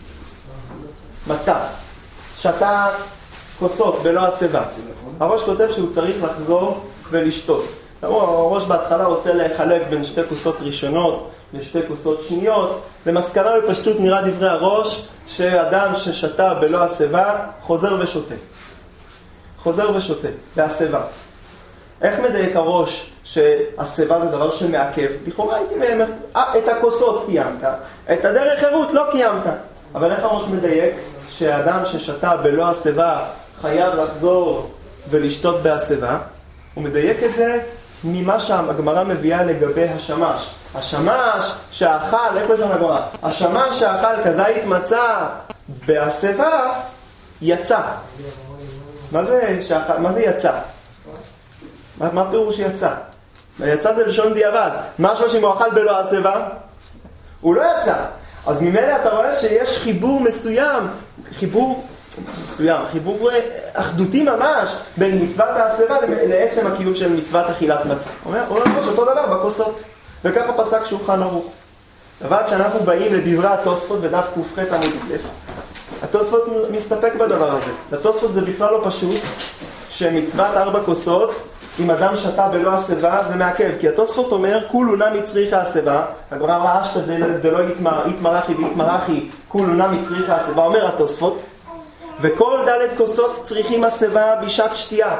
S1: מצא, שתה כוסות בלא הסיבה. הראש כותב שהוא צריך לחזור ולשתות. הראש בהתחלה רוצה לחלק בין שתי כוסות ראשונות לשתי כוסות שניות. למסקנה בפשטות נראה דברי הראש שאדם ששתה בלא הסיבה חוזר ושותה. חוזר ושותה, בהסיבה. איך מדייק הראש שהסיבה זה דבר שמעכב? לכאורה הייתי אומר, את הכוסות קיימת, את הדרך חירות לא קיימת. אבל איך הראש מדייק שהאדם ששתה בלא הסיבה חייב לחזור ולשתות בהסיבה? הוא מדייק את זה ממה שהגמרא מביאה לגבי השמש. השמש שאכל, איך לשון הגמרא? השמש שאכל כזית מצה בהסיבה יצא. מה זה שאכל? מה זה יצא? מה, מה פירוש יצא? יצא זה לשון דיעבד. משהו שאם הוא אכל בלא הסיבה, הוא לא יצא. אז ממילא אתה רואה שיש חיבור מסוים, חיבור מסוים, חיבור אחדותי ממש בין מצוות ההסיבה לעצם הקיום של מצוות אכילת מצה. הוא אומר, ממש אותו דבר בכוסות. וככה פסק שולחן ערוך. אבל כשאנחנו באים לדברי התוספות בדף ק"ח עמוד א', התוספות מסתפק בדבר הזה. התוספות זה בכלל לא פשוט שמצוות ארבע כוסות, אם אדם שתה בלא הסיבה, זה מעכב. כי התוספות אומר, כולו נמי צריכה הסיבה, הגמרא אמרה אשתא דלא יתמרחי ויתמרחי, כולו נמי צריכה הסיבה, אומר התוספות, וכל דלת כוסות צריכים הסיבה בשעת שתייה.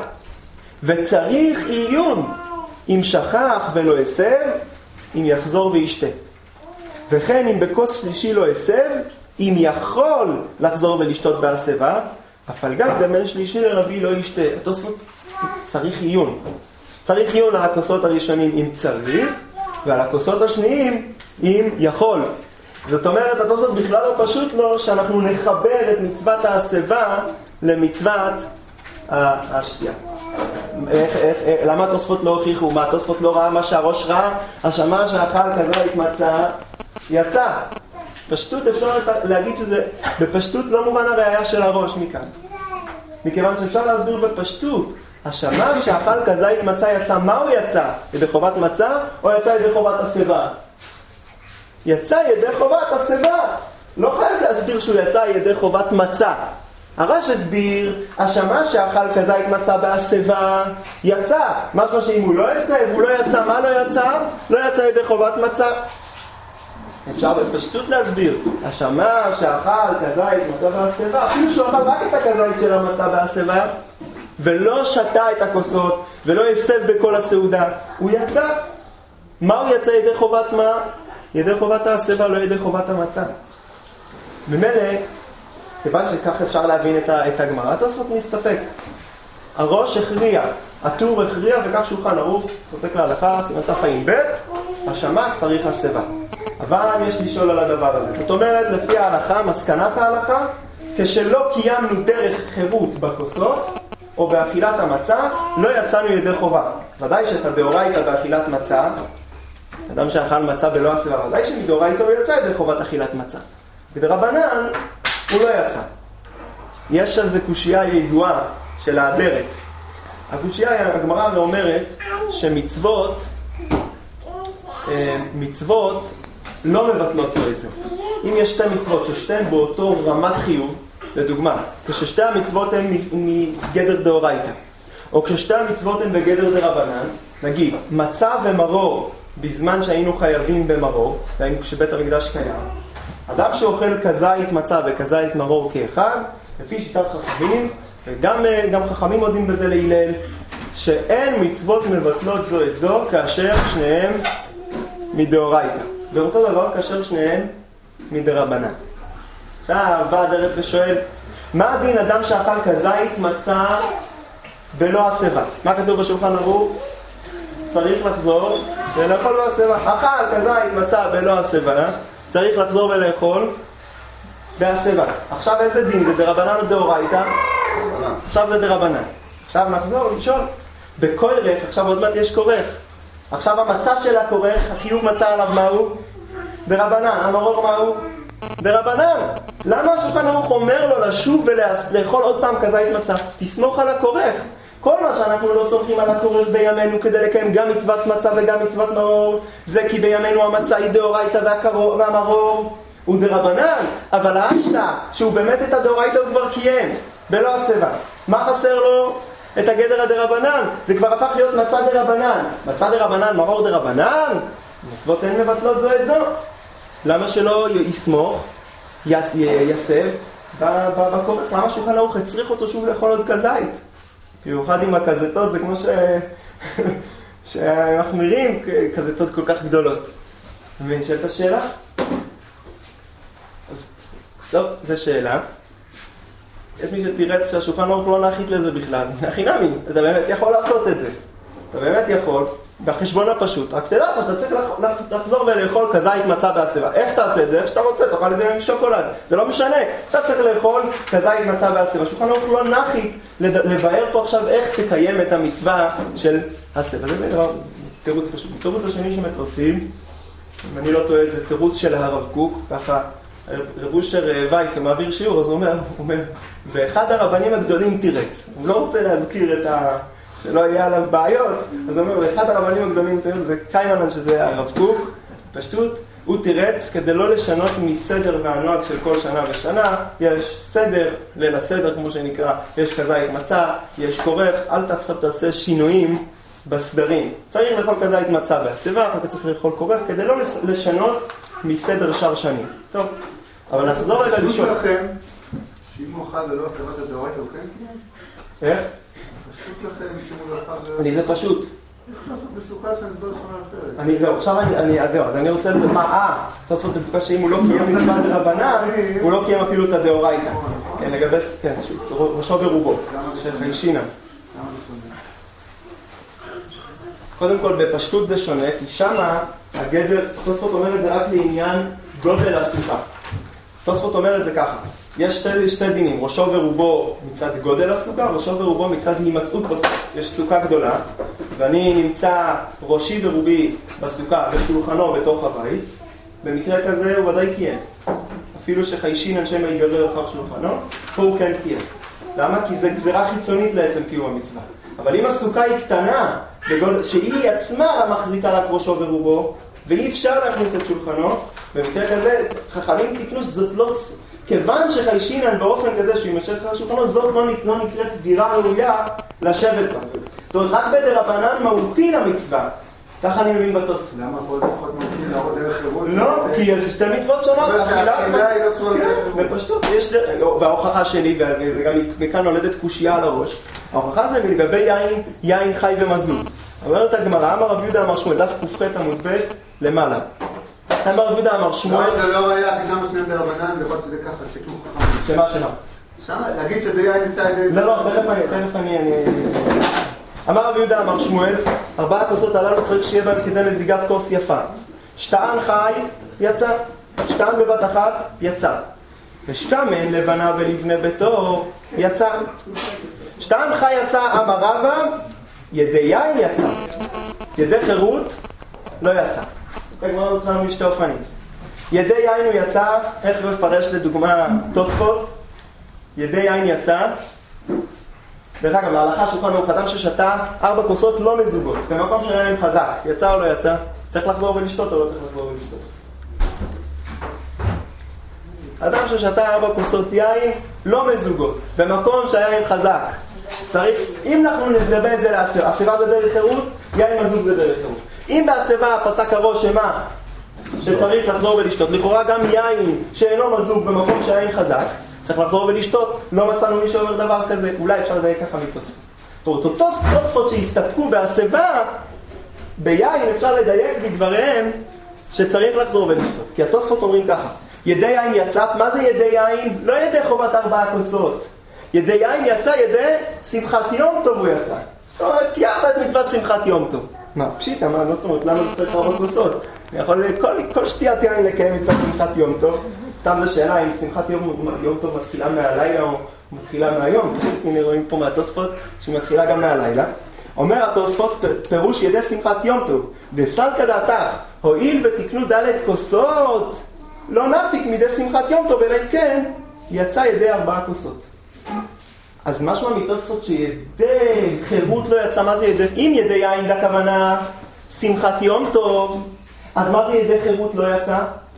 S1: וצריך עיון, אם שכח ולא הסב, אם יחזור וישתה. וכן אם בכוס שלישי לא הסב, אם יכול לחזור ולשתות בהסיבה, אף על גב גם בין שלישי לרביעי לא ישתה. התוספות צריך עיון. צריך עיון על הכוסות הראשונים אם צריך, ועל הכוסות השניים אם יכול. זאת אומרת, התוספות בכלל לא פשוט לו שאנחנו נחבר את מצוות ההסיבה למצוות השתייה. איך, איך, איך, למה התוספות לא הוכיחו? מה, התוספות לא ראה מה שהראש ראה? השמש שאכל כזית מצה יצא. פשטות אפשר להגיד שזה בפשטות לא מובן הראייה של הראש מכאן. מכיוון שאפשר להסביר בפשטות, השמש שאכל כזית מצה יצא, מה הוא יצא? ידי חובת מצה או יצא ידי חובת הסיבה? יצא ידי חובת הסיבה. לא חייב להסביר שהוא יצא ידי חובת מצה. הרש הסביר, השמש שאכל כזית מצה בהסיבה יצא. משמע שאם הוא לא יסב, הוא לא יצא, מה לא יצא? לא יצא ידי חובת מצה. אפשר בפשטות להסביר, השמש שאכל כזית מצה בהסיבה, אפילו שהוא אכל רק את הכזית של המצה בהסיבה, ולא שתה את הכוסות, ולא יסב בכל הסעודה, הוא יצא. מה הוא יצא ידי חובת מה? ידי חובת ההסיבה, לא ידי חובת המצה. ממילא, כיוון שכך אפשר להבין את הגמרא, התוספות מסתפק. הראש הכריע, הטור הכריע, וכך שולחן ערוך, פוסק להלכה, סימן תע"ב, השמש צריך הסיבה. אבל יש לשאול על הדבר הזה. זאת אומרת, לפי ההלכה, מסקנת ההלכה, כשלא קיימנו דרך חירות בכוסות, או באכילת המצה, לא יצאנו ידי חובה. ודאי שאתה דאורייתא באכילת מצה, אדם שאכל מצה בלא הסיבה, ודאי שמדאורייתא הוא יצא ידי חובת אכילת מצה. בדרבנן, הוא לא יצא. יש על זה קושייה ידועה של האדרת. הקושייה, הגמרא אומרת שמצוות, מצוות לא מבטלות זו את זה. אם יש שתי מצוות ששתיהן באותו רמת חיוב, לדוגמה, כששתי המצוות הן מגדר דאורייתא, או כששתי המצוות הן בגדר דרבנן, נגיד, מצה ומרור בזמן שהיינו חייבים במרור, והיינו כשבית המקדש קיים, אדם שאוכל כזית מצה וכזית מרור כאחד, לפי שיטת חכמים, וגם גם חכמים מודים בזה להילל, שאין מצוות מבטלות זו את זו כאשר שניהם מדאורייתא. ואותו דבר כאשר שניהם מדרבנן. עכשיו בא הדרך ושואל, מה הדין אדם שאכל כזית מצה בלא הסיבה? מה כתוב בשולחן ערוך? צריך לחזור ולאכול בהסיבה. אכל כזית מצה בלא הסיבה, צריך לחזור ולאכול בהסיבה. עכשיו איזה דין? זה דרבנן או דאורייתא? עכשיו זה דרבנן. עכשיו נחזור לשאול. בכורך, עכשיו עוד מעט יש כורך. עכשיו המצה של הכורך, החיוב מצה עליו מהו? דרבנן. המרור מהו? דרבנן. למה השולחן ערוך אומר לו לשוב ולאכול עוד פעם כזית מצה? תסמוך על הכורך. כל מה שאנחנו לא סומכים על הכורך בימינו כדי לקיים גם מצוות מצה וגם מצוות מרור, זה כי בימינו המצה היא דאורייתא והמרור הוא דרבנן. אבל האשתא, שהוא באמת את הדאורייתא הוא כבר קיים בלא הסיבה. מה חסר לו? את הגדר הדרבנן. זה כבר הפך להיות מצה דרבנן. מצה דרבנן, מרור דרבנן, מצוות הן מבטלות זו את זו. למה שלא יסמוך, יס, יסב בכורך? למה שולחן ערוך הצריך אותו שוב לאכול עוד כזית? במיוחד עם הכזיתות זה כמו ש... שמחמירים כזיתות כל כך גדולות. מבין שאלת השאלה? טוב, זו שאלה. יש מי שתירץ שהשולחן ערוך לא נחית לזה בכלל. חינמי, אתה באמת יכול לעשות את זה. אתה באמת יכול, בחשבון הפשוט. רק תדע לך שאתה צריך לחזור ולאכול כזית מצה בהסיבה. איך תעשה את זה? איך שאתה רוצה, תאכל את זה עם שוקולד. זה לא משנה. אתה צריך לאכול כזית מצה בהסיבה. השולחן ערוך לא נחית לבאר פה עכשיו איך תקיים את המצווה של הסיבה. זה דבר, תירוץ פשוט. תירוץ השני שמתרצים, אם אני לא טועה, זה תירוץ של הרב קוק, ככה רב אושר וייס, הוא מעביר שיעור, אז הוא אומר, הוא אומר, ואחד הרבנים הגדולים תירץ. הוא לא רוצה להזכיר את ה... שלא יהיה עליו בעיות, אז הוא אומר, ואחד הרבנים הגדולים תירץ, וקיימנן שזה הרב קוק, פשטות, הוא תירץ כדי לא לשנות מסדר והנוהג של כל שנה ושנה, יש סדר, ליל הסדר כמו שנקרא, יש כזית מצה, יש כורך, אל תעכשיו תעשה שינויים בסדרים. צריך לאכול כזית מצה בהסיבה, אחר כך צריך לאכול כורך, כדי לא לשנות מסדר שאר שנים. טוב, אבל נחזור רגע לשאול.
S2: פשוט לכם, שאם הוא אכל ולא הסיבת הדאורייתא, הוא כן?
S1: איך?
S2: פשוט לכם, שאם הוא לא אכל...
S1: אני זה פשוט.
S2: יש לעשות בסוכה שנסבר שמה אחרת.
S1: אני, זהו, עכשיו אני, אז זהו, אז אני רוצה לדעת מה, אה, צריך לעשות בסוכה שאם הוא לא קיים מצווה דרבנן, הוא לא קיים אפילו את הדאורייתא. כן, לגבי, כן, ראשו ורובו, של חיישינן. קודם כל, בפשטות זה שונה, כי שמה הגדר, תוספות אומר את זה רק לעניין גודל הסוכה. תוספות אומר את זה ככה, יש שתי, שתי דינים, ראשו ורובו מצד גודל הסוכה, ראשו ורובו מצד הימצאות בסוכה. יש סוכה גדולה, ואני נמצא ראשי ורובי בסוכה ושולחנו בתוך הבית, במקרה כזה הוא ודאי קיים. אפילו שחיישין אנשי מהיגרר אחר שולחנו, פה הוא כן קיים. למה? כי זה גזירה חיצונית לעצם קיום המצווה. אבל אם הסוכה היא קטנה, שהיא עצמה מחזיקה רק ראשו ורובו, ואי אפשר להכניס את שולחנו, במקרה כזה חכמים תקנו שזאת לא... כיוון שחיישינן באופן כזה שהיא משך אחר שולחנו, זאת לא, לא נקראת דירה ראויה לשבת בה. זאת אומרת, רק בדרבנן מהותי למצווה. ככה אני מבין בתוספות.
S2: למה פה זה פחות מהותי להראות דרך חירות?
S1: לא, כי יש שתי מצוות שונות.
S2: והאכילה היא לא קשורה לדרך חירות.
S1: ופשטות, יש דרך... וההוכחה שלי, וזה גם מכאן נולדת קושייה על הראש, ההוכחה זה מלגבי יין, יין חי ומזון. אומרת הגמרא, אמר רב יהודה אמר שמואל, דף ק"ח עמוד ב' למעלה. אמר רב יהודה אמר שמואל...
S2: לא, זה לא היה, כי שם שניהם דרבנן, ויכול שזה ככה, שכלום חכם.
S1: שמה שמה?
S2: שמה, להגיד שזה יין נמצא איזה...
S1: לא, לא, תכף אני... אמר רב יהודה אמר שמואל, ארבעה כוסות הללו צריך שיהיה בהם כדי מזיגת כוס יפה. שטען חי, יצא. שטען בבת אחת, יצא. ושכמן לבנה ולבנה ביתו, יצא. שטען חי יצא, אמר רבא, ידי יין יצא. ידי חירות, לא יצא. כבר עוד לנו משתי אופנים. ידי יין הוא יצא, איך מפרש לדוגמה תוספות? ידי יין יצא. דרך אגב, להלכה שולחן ערוך, אדם ששתה ארבע כוסות לא מזוגות, במקום שהיין חזק, יצא או לא יצא? צריך לחזור ולשתות או לא צריך לחזור ולשתות? אדם ששתה ארבע כוסות יין לא מזוגות, במקום שהיין חזק. צריך, אם אנחנו נדבר את זה להסבה, הסבה זה דרך חירות, יין מזוג זה דרך חירות. אם בהסבה פסק הראש שמה? שצריך לחזור ולשתות. לכאורה גם יין שאינו מזוג במקום שהיין חזק, צריך לחזור ולשתות. לא מצאנו מי שאומר דבר כזה. אולי אפשר לדייק ככה מתוספות. אותו תוספות שהסתפקו בהסבה, ביין אפשר לדייק בדבריהם שצריך לחזור ולשתות. כי התוספות אומרים ככה, ידי יין יצא, מה זה ידי יין? לא ידי חובת ארבעה כוסות. ידי יין יצא, ידי שמחת יום טוב הוא יצא. זאת אומרת, קיימת את מצוות שמחת יום טוב. מה, פשיטה, מה, לא זאת אומרת, למה זה צריך ארבע כוסות? אני יכול כל, כל שתיית יין לקיים מצוות שמחת יום טוב. סתם זו שאלה, אם שמחת יום, יום טוב מתחילה מהלילה או מתחילה מהיום. הנה רואים פה מהתוספות שהיא מתחילה גם מהלילה. אומר התוספות פירוש ידי שמחת יום טוב. וסלקא דעתך, הואיל ותקנו ד' כוסות, לא נפיק מדי שמחת יום טוב, אלא כן, יצא ידי ארבעה כוסות. אז משמע מתוספות שידי חירות לא יצא, מה זה ידי? אם ידי יין דה כוונה שמחת יום טוב, אז מה זה ידי חירות לא יצא?
S4: זה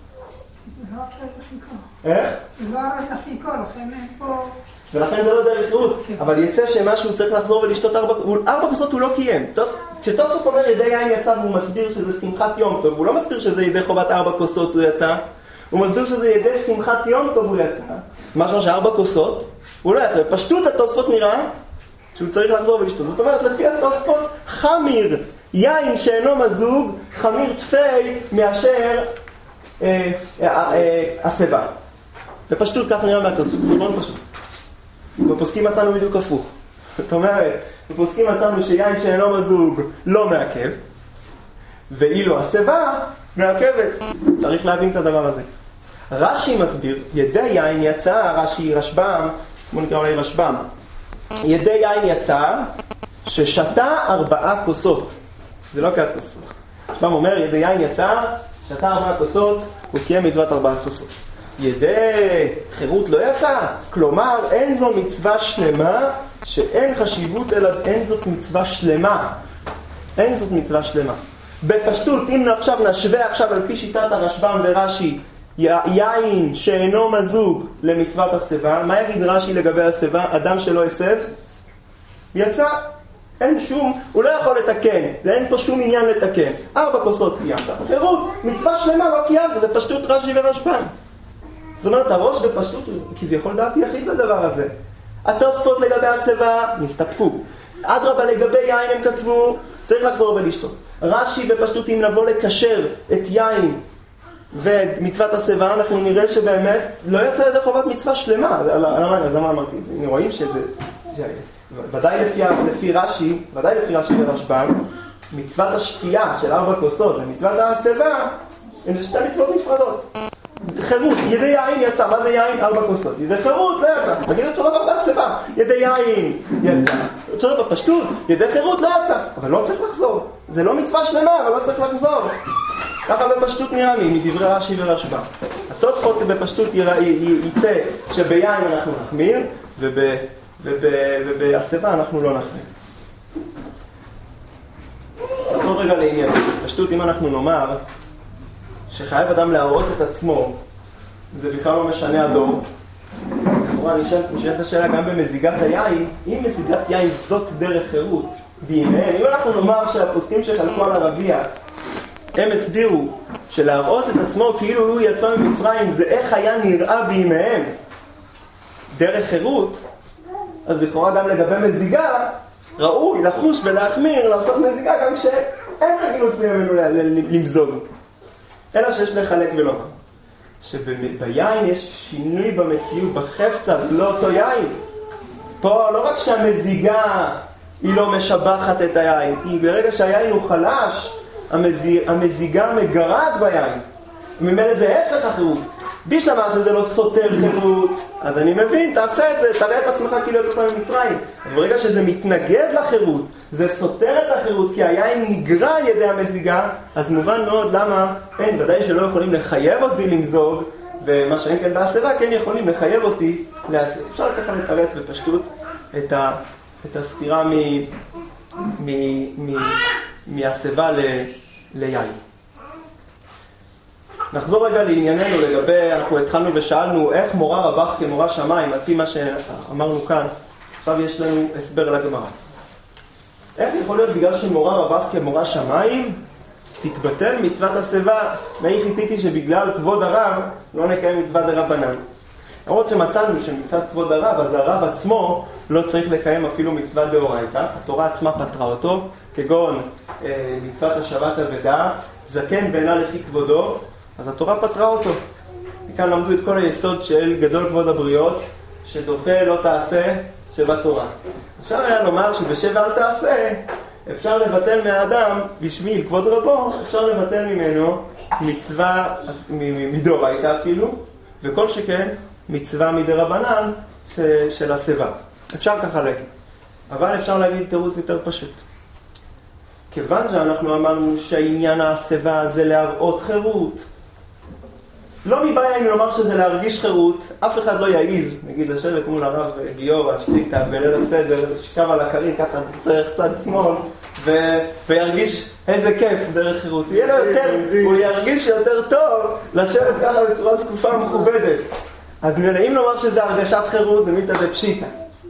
S4: לא אחרי לחיקו.
S1: איך?
S4: זה לא אחרי לחיקו, לכן אין פה...
S1: ולכן זה לא דרך חירות. אבל יצא שמשהו צריך לחזור ולשתות ארבע... ארבע כוסות הוא לא קיים. כשתוספות אומר ידי יין יצא והוא מסביר שזה שמחת יום טוב, הוא לא מסביר שזה ידי חובת ארבע כוסות הוא יצא, הוא מסביר שזה ידי שמחת יום טוב הוא יצא. משמע שארבע כוסות הוא לא יצא. בפשטות התוספות נראה שהוא צריך לחזור ולשתות. זאת אומרת, לפי התוספות, חמיר יין שאינו מזוג, חמיר תפי מאשר אה, אה, אה, הסבה. בפשטות כך נראה מהתוספות, חשבון פשוט. בפוסקים מצאנו בדיוק הפוך. זאת אומרת, בפוסקים מצאנו שיין שאינו מזוג לא מעכב, ואילו הסבה מעכבת. צריך להבין את הדבר הזה. רש"י מסביר, ידי יין יצא, רש"י רשב"ם, בוא נקרא אולי רשב"ם, ידי יין יצא ששתה ארבעה כוסות. זה לא כתוספות. רשב"ם אומר, ידי יין יצא, שתה ארבעה כוסות, הוא קיים מצוות ארבעה כוסות. ידי חירות לא יצא, כלומר אין זו מצווה שלמה שאין חשיבות אלא אין זאת מצווה שלמה. אין זאת מצווה שלמה. בפשטות, אם עכשיו נשווה עכשיו על פי שיטת הרשב"ם ורש"י, יין שאינו מזוג למצוות הסבה, מה יגיד רש"י לגבי הסבה? אדם שלא הסב, יצא. אין שום, הוא לא יכול לתקן, אין פה שום עניין לתקן. ארבע כוסות קיימת. חירות, מצווה שלמה לא קיימת, זה פשטות רש"י ורשב"ם. זאת אומרת, הראש בפשטות הוא כביכול דעת יחיד בדבר הזה. התוספות לגבי הסבה נסתפקו. אדרבה לגבי יין הם כתבו, צריך לחזור ולשתות. רש"י בפשטות אם לבוא לקשר את יין ומצוות הסבה, אנחנו נראה שבאמת לא יצא ידי חובת מצווה שלמה. למה, למה אמרתי את זה? רואים שזה, ודאי לפי, לפי רש"י, ודאי לפי רש"י ורשב"ם, מצוות השתייה של ארבע כוסות ומצוות הסבה, הן שתי מצוות נפרדות. חירות, ידי יין יצא, מה זה יין? ארבע כוסות. ידי חירות לא יצא. נגיד אותו דבר בהסבה, ידי יין יצא. אותו דבר בפשטות, ידי חירות לא יצא. אבל לא צריך לחזור. זה לא מצווה שלמה, אבל לא צריך לחזור. ככה בפשטות נראה מי, מדברי רש"י ורשב"ם. התוספות בפשטות יצא שביין אנחנו נחמיר, ובהסבה אנחנו לא נחמיר. נחזור רגע לעניין. בפשטות אם אנחנו נאמר, שחייב אדם להראות את עצמו, זה בכלל לא משנה הדור. כמובן, נשאלת השאלה גם במזיגת היין, אם מזיגת יין זאת דרך חירות, בימיהם, אם אנחנו נאמר שהפוסקים שחלקו על הרביע, הם הסבירו שלהראות את עצמו כאילו הוא יצא ממצרים, זה איך היה נראה בימיהם, דרך חירות, אז לכאורה גם לגבי מזיגה, ראוי לחוש ולהחמיר, לעשות מזיגה גם כשאין רגילות בימינו למזוג. אלא שיש לחלק ולומר, שביין יש שינוי במציאות, בחפצה, זה לא אותו יין. פה לא רק שהמזיגה היא לא משבחת את היין, היא ברגע שהיין הוא חלש, המזיג, המזיגה מגרעת ביין. ממילא זה הפך החירות. בשלמה שזה לא סותר חירות, אז אני מבין, תעשה את זה, תראה את עצמך כאילו יוצאת ממצרים. אבל ברגע שזה מתנגד לחירות, זה סותר את החירות, כי היין נגרע על ידי המזיגה, אז מובן מאוד למה אין, ודאי שלא יכולים לחייב אותי למזוג, ומה שאין כן בהסבה כן יכולים לחייב אותי להסב. אפשר ככה לתרץ בפשטות את, ה, את הסתירה מ, מ, מ, מהסבה ל, ליין. נחזור רגע לענייננו לגבי, אנחנו התחלנו ושאלנו איך מורה רבך כמורה שמיים, על פי מה שאמרנו כאן. עכשיו יש לנו הסבר לגמרא. איך יכול להיות בגלל שמורה רבך כמורה שמיים תתבטל מצוות הסבה? מאי חיתיתי שבגלל כבוד הרב לא נקיים מצוות דרבנן. למרות שמצאנו שמצוות כבוד הרב, אז הרב עצמו לא צריך לקיים אפילו מצוות דאורייתא. התורה עצמה פטרה אותו, כגון אה, מצוות השבת אבדה, זקן ואינה לפי כבודו, אז התורה פטרה אותו. מכאן למדו את כל היסוד של גדול כבוד הבריות, שדוחה לא תעשה שבתורה. אפשר היה לומר שבשבע אל תעשה, אפשר לבטל מהאדם בשביל כבוד רבו, אפשר לבטל ממנו מצווה מדאורייתא אפילו, וכל שכן מצווה מדרבנן של הסבה. אפשר ככה להגיד. אבל אפשר להגיד תירוץ יותר פשוט. כיוון שאנחנו אמרנו שהעניין הסבה זה להראות חירות, לא מבעיה אם לומר שזה להרגיש חירות, אף אחד לא יעיז, נגיד לשבת מול הרב גיורא, שתיקה, בליל הסדר, שכב על הקרין, ככה צריך צד שמאל, ו... וירגיש איזה כיף דרך חירות. יהיה לו יותר, הוא ירגיש יותר טוב לשבת ככה בצורה זקופה ומכובדת. אז אם לומר שזה הרגשת חירות, זה מיתא דפשיטא.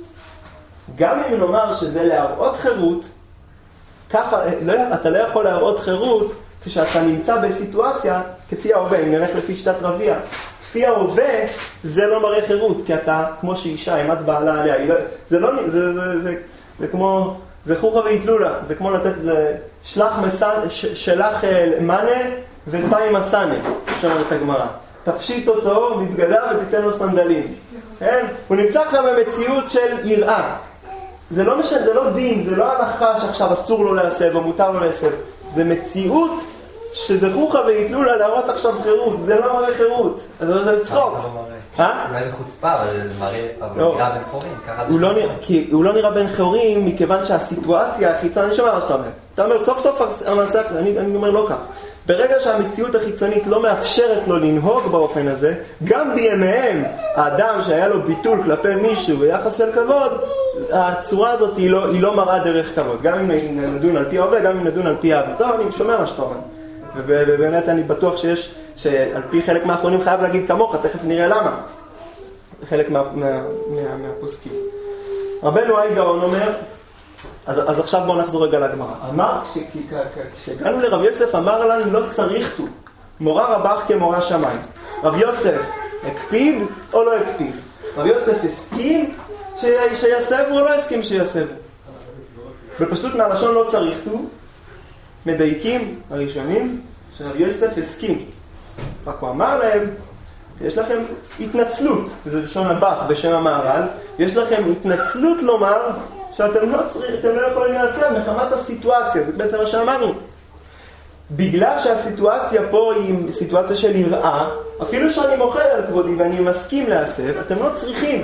S1: גם אם לומר שזה להראות חירות, ככה, לא, אתה לא יכול להראות חירות כשאתה נמצא בסיטואציה כפי ההווה, אם נלך לפי שיטת רביע. כפי ההווה זה לא מראה חירות, כי אתה כמו שאישה, אם את בעלה עליה, לא, זה לא, זה, זה, זה, זה, זה כמו, זה חוכה והתלולה, זה כמו לתת, שלח מסן, ש, שלח מנה וסי מסנה, שאומרת את הגמרא. תפשיט אותו בבגדיו ותיתן לו סנדלים. כן? הוא נמצא עכשיו במציאות של יראה. זה לא משנה, זה לא דין, זה לא הלכה שעכשיו אסור לו להסב או מותר לו להסב. זה מציאות שזכוך והתלולה להראות עכשיו חירות. זה לא מראה חירות. אז זה צחוק.
S3: אולי זה חוצפה, אבל זה מראה, אבל הוא נראה בן חורים.
S1: כי הוא לא נראה בן חורים מכיוון שהסיטואציה החיצונית, אני שומע מה שאתה אומר. אתה אומר, סוף סוף המעשה, אני אומר לא כך. ברגע שהמציאות החיצונית לא מאפשרת לו לנהוג באופן הזה, גם בימיהם האדם שהיה לו ביטול כלפי מישהו ביחס של כבוד, הצורה הזאת היא לא, היא לא מראה דרך כבוד. גם אם נדון על פי ההווה, גם אם נדון על פי האבא. טוב, אני שומע מה שאתה אומר. ובאמת אני בטוח שיש, שעל פי חלק מהאחרונים חייב להגיד כמוך, תכף נראה למה. חלק מה, מה, מה, מהפוסקים. רבנו האי גאון אומר, אז, אז עכשיו בואו נחזור רגע לגמרא. אמר, כשהגענו לרב יוסף, אמר לנו, לא צריך תו. מורה רבך כמורה שמיים. רב יוסף הקפיד או לא הקפיד? רב יוסף הסכים שיסב או לא הסכים שיסב? בפשטות מהלשון לא צריך תו. מדייקים הראשונים שרב יוסף הסכים. רק הוא אמר להם, יש לכם התנצלות, זה לשון הבח בשם המהר"ל, יש לכם התנצלות לומר שאתם לא צריכים, אתם לא יכולים להסב מחמת הסיטואציה, זה בעצם מה שאמרנו. בגלל שהסיטואציה פה היא סיטואציה של יראה, אפילו שאני מוחל על כבודי ואני מסכים להסב, אתם לא צריכים.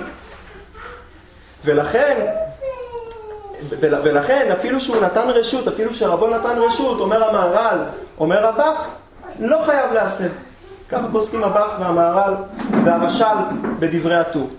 S1: ולכן, ולכן אפילו שהוא נתן רשות, אפילו שרבו נתן רשות, אומר המהר"ל, אומר הבח, לא חייב להסב. ככה פוסקים הבח והמהר"ל והרש"ל בדברי הטור.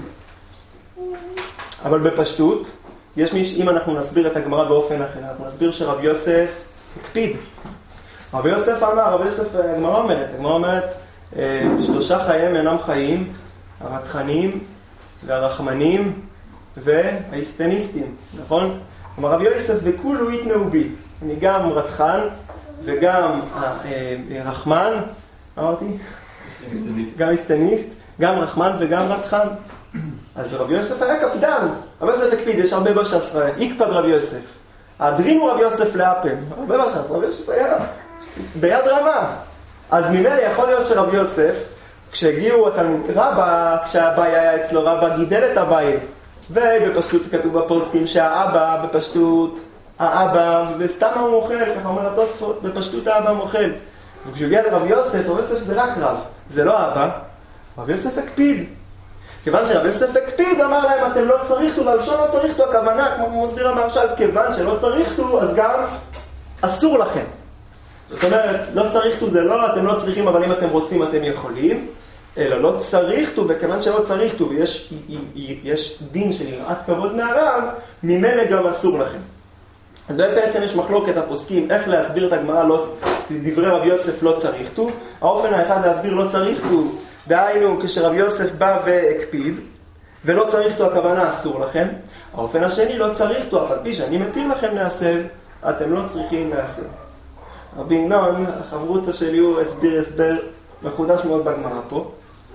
S1: אבל בפשטות, יש מי, אם אנחנו נסביר את הגמרא באופן אחר, אנחנו נסביר שרב יוסף הקפיד. רב יוסף אמר, רב יוסף, הגמרא אומרת, הגמרא אומרת, שלושה חיים אינם חיים, הרתחנים והרחמנים והאיסטניסטים, נכון? אמר רב יוסף, וכולו יתנאו בי. אני גם רתחן וגם רחמן, אמרתי? גם איסטניסט, גם רחמן וגם רתחן. אז רב יוסף היה קפדן, רב יוסף הקפיד, יש הרבה בש"ס, יקפד רב יוסף. הדרימו רב יוסף לאפם, הרבה בש"ס, רב יוסף היה ביד רמה. אז ממילא יכול להיות שרב יוסף, כשהגיעו רבא, כשהבאי היה אצלו, רבא גידל את הבאי. ובפשטות כתוב בפוסקים שהאבא בפשטות, האבא, וסתם הוא מוכל, ככה אומר התוספות, בפשטות האבא מוכל. וכשהוא הגיע לרב יוסף, רב יוסף זה רק רב, זה לא אבא, רב יוסף הקפיד. כיוון שרב יוסף הקפיד, אמר להם, אתם לא צריך תו, והלשון לא צריך תו, הכוונה, כמו מסביר המהרש"ל, כיוון שלא צריך תו, אז גם אסור לכם. זאת אומרת, לא צריך תו זה לא, אתם לא צריכים, אבל אם אתם רוצים, אתם יכולים. אלא לא צריך טוב, וכיוון שלא צריך טוב, יש, יש דין של יראת כבוד מהרב, ממילא גם אסור לכם. אז בעצם יש מחלוקת הפוסקים איך להסביר את הגמרא, לא, דברי רב יוסף לא צריך טוב. האופן האחד להסביר לא צריך טוב, דהיינו כשרב יוסף בא והקפיד, ולא צריך טוב הכוונה אסור לכם. האופן השני לא צריך טוב, אף על פי שאני מתיר לכם להסב, אתם לא צריכים להסב. רבי ינון, החברותא שלי הוא הסביר הסבר מחודש מאוד בגמרא פה.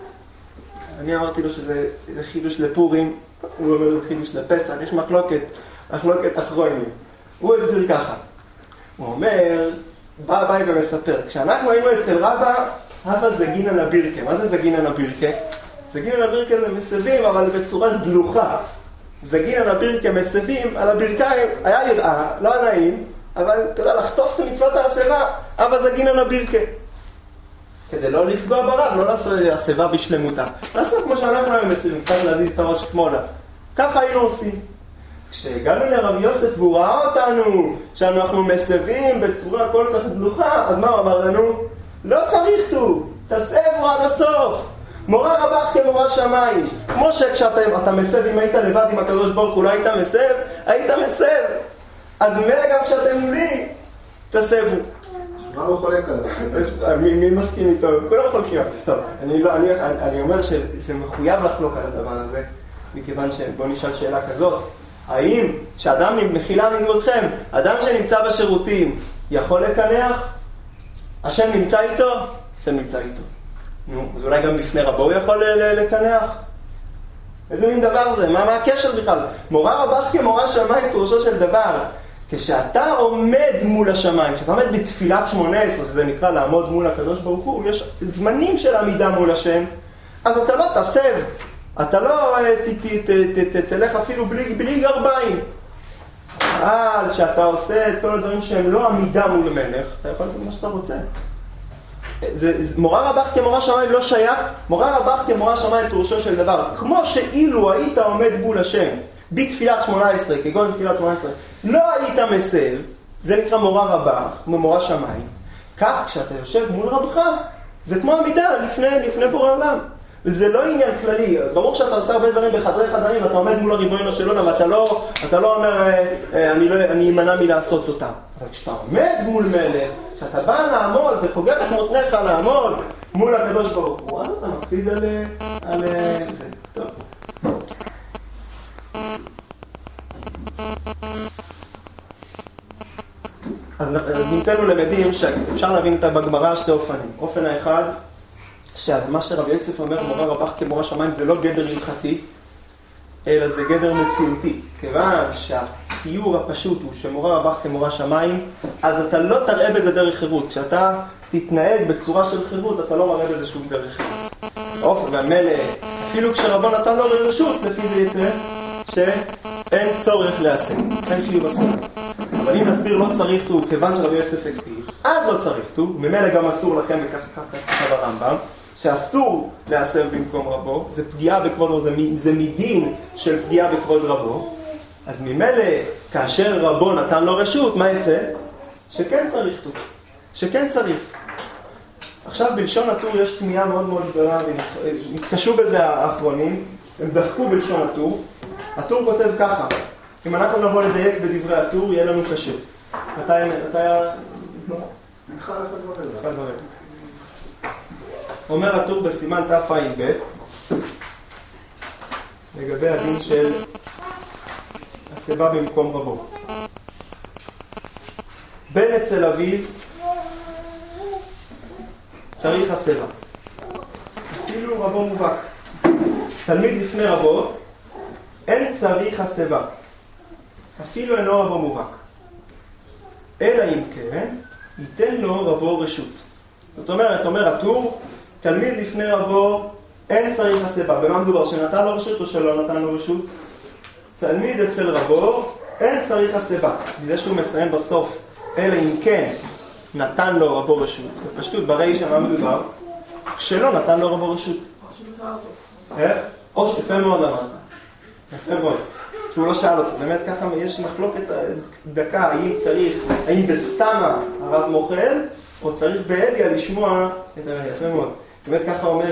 S1: אני אמרתי לו שזה חידוש לפורים, הוא אומר זה חידוש לפסח, יש מחלוקת, מחלוקת אחרונים. הוא הסביר ככה, הוא אומר, בא הבאי ומספר, כשאנחנו היינו אצל רבא, הווה זגינן הבירקה. מה זה זגינן הבירקה? זגינן הבירקה זה מסבים, אבל בצורה דלוחה. זגינן הבירקה מסבים על הברכיים, היה יראה, לא נעים, אבל אתה יודע, לחטוף את מצוות ההסבה, הווה זגינן הבירקה. כדי לא לפגוע ברב, לא לעשות הסבה בשלמותה. לעשות כמו שאנחנו היום מסבים, קצת להזיז את הראש שמאלה. ככה היינו עושים. כשהגענו לרב יוסף והוא ראה אותנו שאנחנו מסבים בצורה כל כך דלוחה, אז מה הוא אמר לנו? לא צריך טוב, תסבו עד הסוף. מורה רבך כמורה שמיים. כמו שכשאתה מסב, אם היית לבד עם הקדוש ברוך הוא לא היית מסב, היית מסב. אז ממילא גם כשאתם מולי, תסבו.
S2: מה הוא חולק עליו?
S1: מי מסכים איתו? כולם חולקים. טוב, אני אומר שמחויב לחלוק על הדבר הזה, מכיוון שבוא נשאל שאלה כזאת. האם שאדם מחילה מכבודכם, אדם שנמצא בשירותים יכול לקנח? השם נמצא איתו? השם נמצא איתו. נו, אז אולי גם בפני רבו הוא יכול לקנח? איזה מין דבר זה? מה, מה הקשר בכלל? מורה רבך כמורה שמיים פירושו של דבר. כשאתה עומד מול השמיים, כשאתה עומד בתפילת שמונה עשרה, שזה נקרא לעמוד מול הקדוש ברוך הוא, יש זמנים של עמידה מול השם, אז אתה לא תסב. אתה לא תלך אפילו בלי גרביים. אבל שאתה עושה את כל הדברים שהם לא עמידה מול מלך, אתה יכול לעשות מה שאתה רוצה. מורה רבך כמורה שמיים לא שייך. מורה רבך כמורה שמיים פירושו של דבר, כמו שאילו היית עומד מול השם בתפילת שמונה עשרה, כגון בתפילת שמונה עשרה, לא היית מסב, זה נקרא מורה רבך, מורה שמיים. כך כשאתה יושב מול רבך, זה כמו עמידה לפני, לפני בורא עולם. וזה לא עניין כללי. ברור שאתה עושה הרבה דברים בחדרי חדרים, אתה עומד מול הריבונו של עולם, אתה לא, אתה לא אומר, אני, לא, אני אמנע מלעשות אותם. אבל כשאתה עומד מול מלך, כשאתה בא לעמוד וחוגג את מותניך לעמוד מול הקדוש ברוך הוא, אז אתה מקפיד על, על זה. טוב. אז נמצאנו למדים שאפשר להבין את בגמרא שתי אופנים. אופן האחד, שמה שרב יוסף אומר, מורה רבך כמורה שמיים, זה לא גדר הלכתי, אלא זה גדר מציאותי. כיוון שהציור הפשוט הוא שמורה רבך כמורה שמיים, אז אתה לא תראה בזה דרך חירות. כשאתה תתנהג בצורה של חירות, אתה לא מראה בזה שום דרך חירות. אופן, והמלך, אפילו כשרבו נתן לו לרשות, לפי זה יצא שאין צורך לעשות, אין חיוב עשה. אבל אם נסביר לא צריך תו, כיוון שרב יוסף הקפיד, אז לא צריך תו, ממילא גם אסור לכם, וכך ככה ברמב"ם, שאסור להסב במקום רבו, זה פגיעה בכבוד רבו, זה, זה מדין של פגיעה בכבוד רבו, אז ממילא כאשר רבו נתן לו רשות, מה יצא? שכן צריך תו, שכן צריך. עכשיו בלשון הטור יש תמיהה מאוד מאוד גדולה, התקשו בזה האחרונים, הם דחקו בלשון הטור. הטור כותב ככה, אם אנחנו נבוא לדייק בדברי הטור, יהיה לנו קשה. מתי היה...
S2: אחד אחד
S1: דברים. אומר הטור בסימן תע"ב, לגבי הדין של הסבה במקום רבו. בן אצל אביו צריך הסבה. אפילו רבו מובהק. תלמיד לפני רבו, אין צריך הסבה. אפילו אינו רבו מובהק. אלא אם כן, ייתן לו רבו רשות. זאת אומרת, אומר הטור, תלמיד לפני רבו, אין צריך הסבה. במה מדובר? שנתן לו רשות או שלא נתן לו רשות? תלמיד אצל רבו, אין צריך הסבה. זה שהוא מסיים בסוף, אלא אם כן, נתן לו רבו רשות. בפשטות, בראי שמה מדובר? כשלא נתן לו רבו רשות. איך? או שיפה מאוד אמרת. יפה מאוד. שהוא לא שאל אותו. באמת ככה יש מחלוקת דקה, האם צריך, האם בסתמה הרב מוחל, או צריך בעדיה לשמוע את הרב. יפה מאוד. באמת ככה אומר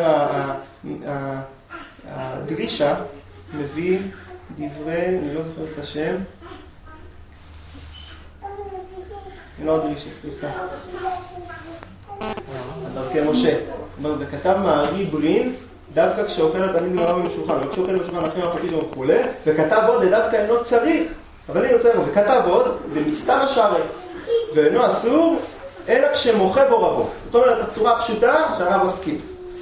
S1: הדרישה, מביא דברי, אני לא זוכר את השם, לא הדרישה, סליחה. דרכי משה. וכתב מארי ברין, דווקא כשאוכל התלמיד גמרא בשולחן, לא כשאוכל בשולחן אחרי הפקיד וכו', וכתב עוד, דווקא אינו צריך, אבל אינו צריך, וכתב עוד, במסתם השערי, ואינו אסור, אלא כשמוחה בו רבו. זאת אומרת, הצורה הפשוטה שהרב מסכים.